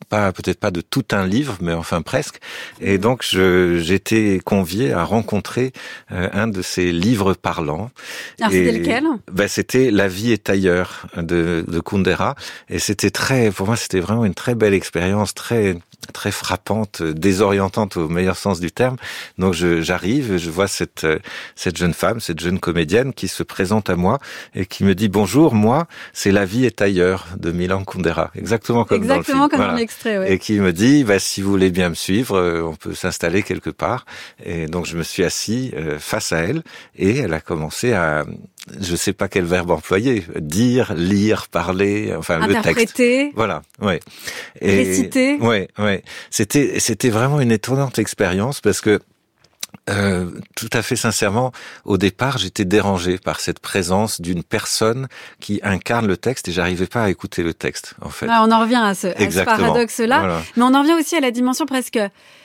pas peut-être pas de tout un livre, mais enfin presque. Et donc je, j'étais convié à rencontrer euh, un de ces livres parlants. Alors et, c'était lequel ? Ben c'était La vie est ailleurs de, de Kundera. Et c'était très, pour moi, c'était vraiment une très belle expérience, très très frappante, désorientante au meilleur sens du terme. Donc je, j'arrive, je vois cette cette jeune femme, cette jeune comédienne qui se présente à moi et qui me dit bonjour, moi c'est La vie est ailleurs de Milan Kundera, exactement comme exactement dans le film. Exactement comme voilà. dans l'extrait, ouais. Et qui me dit bah si vous voulez bien me suivre, on peut s'installer quelque part. Et donc je me suis assis face à elle et elle a commencé à, je sais pas quel verbe employer, dire, lire, parler, enfin le texte. Interpréter. Voilà, ouais. Et, réciter. Ouais, ouais. C'était, c'était vraiment une étonnante expérience parce que Euh, tout à fait sincèrement, au départ, j'étais dérangé par cette présence d'une personne qui incarne le texte et j'arrivais pas à écouter le texte, en fait. Ah, on en revient à ce, à ce paradoxe-là, voilà. Mais on en revient aussi à la dimension presque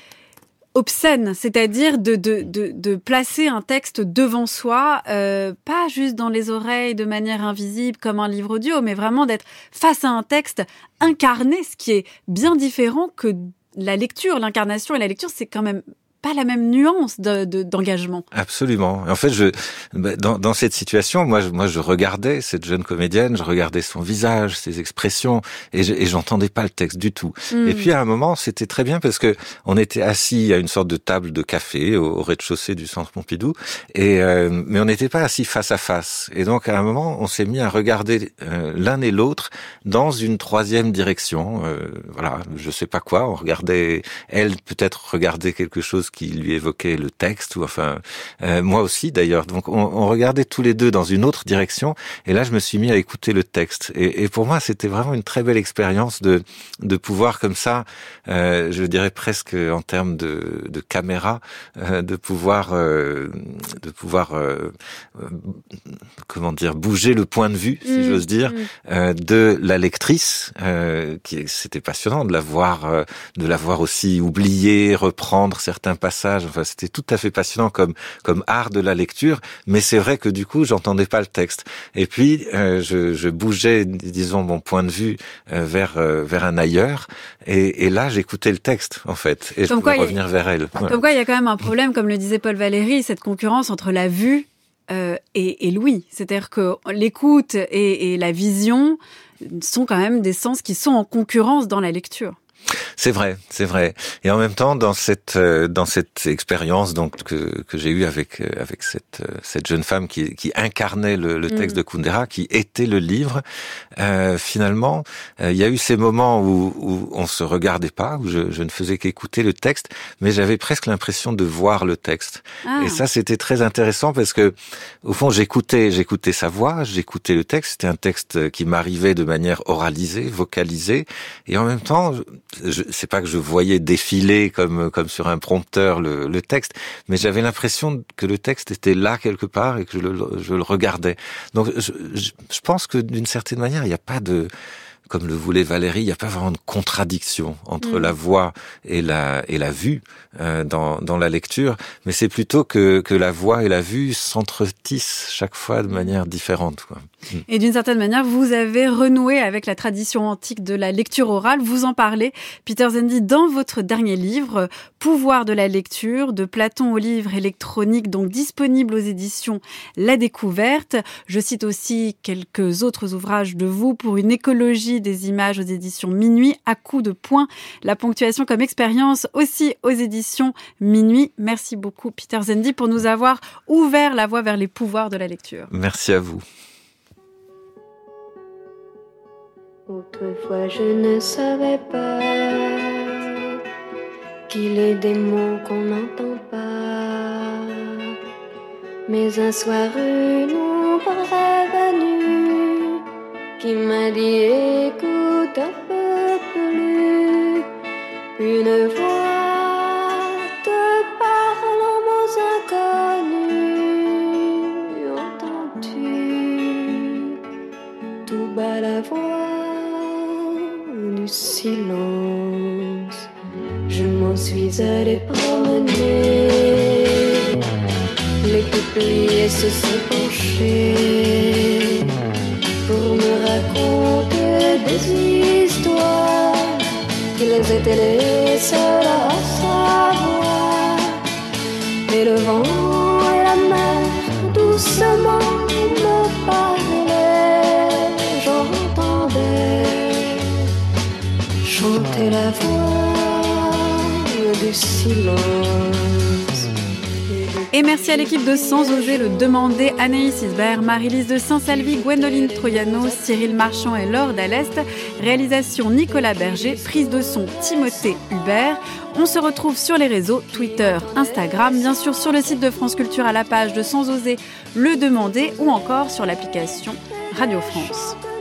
obscène, c'est-à-dire de, de, de, de placer un texte devant soi, euh, pas juste dans les oreilles de manière invisible comme un livre audio, mais vraiment d'être face à un texte incarné, ce qui est bien différent que la lecture. L'incarnation et la lecture, c'est quand même pas la même nuance de, de, d'engagement. Absolument. En fait, je, dans, dans cette situation, moi, je, moi, je regardais cette jeune comédienne, je regardais son visage, ses expressions, et, je, et j'entendais pas le texte du tout. Mmh. Et puis, à un moment, c'était très bien parce que on était assis à une sorte de table de café au, au rez-de-chaussée du Centre Pompidou, et euh, mais on n'était pas assis face à face. Et donc, à un moment, on s'est mis à regarder euh, l'un et l'autre dans une troisième direction. Euh, voilà, je sais pas quoi. On regardait, elle peut-être regardait quelque chose qui lui évoquait le texte, ou enfin euh, moi aussi d'ailleurs. Donc on, on regardait tous les deux dans une autre direction, et là je me suis mis à écouter le texte. Et, et pour moi c'était vraiment une très belle expérience de de pouvoir comme ça, euh, je dirais presque en termes de, de caméra, euh, de pouvoir euh, de pouvoir euh, euh, comment dire bouger le point de vue, si mmh, j'ose dire, mmh. euh, de la lectrice. Euh, qui c'était passionnant de la voir, euh, de la voir aussi oublier, reprendre certains passages. Enfin, c'était tout à fait passionnant comme comme art de la lecture. Mais c'est vrai que du coup, j'entendais pas le texte. Et puis, euh, je, je bougeais, disons, mon point de vue euh, vers euh, vers un ailleurs. Et, et là, j'écoutais le texte, en fait, et comme je pouvais revenir a, vers elle. Voilà. Comme quoi, il y a quand même un problème, comme le disait Paul Valéry, cette concurrence entre la vue euh, et, et l'ouïe. C'est-à-dire que l'écoute et, et la vision sont quand même des sens qui sont en concurrence dans la lecture. C'est vrai, c'est vrai. Et en même temps, dans cette euh, dans cette expérience donc que que j'ai eue avec euh, avec cette euh, cette jeune femme qui qui incarnait le, le texte mmh. de Kundera, qui était le livre, euh, finalement, euh, il y a eu ces moments où où on se regardait pas, où je, je ne faisais qu'écouter le texte, mais j'avais presque l'impression de voir le texte. Ah. Et ça, c'était très intéressant parce que au fond, j'écoutais j'écoutais sa voix, j'écoutais le texte. C'était un texte qui m'arrivait de manière oralisée, vocalisée, et en même temps, je, c'est pas que je voyais défiler comme comme sur un prompteur le, le texte, mais j'avais l'impression que le texte était là quelque part et que je le, je le regardais. Donc je, je, je pense que d'une certaine manière, il n'y a pas de, comme le voulait Valéry, il n'y a pas vraiment de contradiction entre mmh. la voix et la et la vue euh, dans dans la lecture, mais c'est plutôt que que la voix et la vue s'entretissent chaque fois de manière différente, quoi. Et d'une certaine manière, vous avez renoué avec la tradition antique de la lecture orale. Vous en parlez, Peter Zendy, dans votre dernier livre, Pouvoir de la lecture, de Platon au livre électronique, donc disponible aux éditions La Découverte. Je cite aussi quelques autres ouvrages de vous, Pour une écologie des images aux éditions Minuit, À coups de poing, la ponctuation comme expérience aussi aux éditions Minuit. Merci beaucoup, Peter Zendy, pour nous avoir ouvert la voie vers les pouvoirs de la lecture. Merci à vous. Autrefois je ne savais pas qu'il est des mots qu'on n'entend pas. Mais un soir une ombre revenue qui m'a dit écoute un peu plus. Une voix te parle en mots inconnus. Entends-tu tout bas la voix du silence? Je m'en suis allée promener, les peupliers se sont penchés pour me raconter des histoires qu'ils T'es la voix du silence. Et merci à l'équipe de Sans oser le demander, Anaïs Isbert, Marie-Lise de Saint-Salvi, Gwendoline Troyano, Cyril Marchand et Laure Dallest. Réalisation Nicolas Berger, prise de son Timothée Hubert. On se retrouve sur les réseaux, Twitter, Instagram, bien sûr sur le site de France Culture à la page de Sans oser le demander ou encore sur l'application Radio France.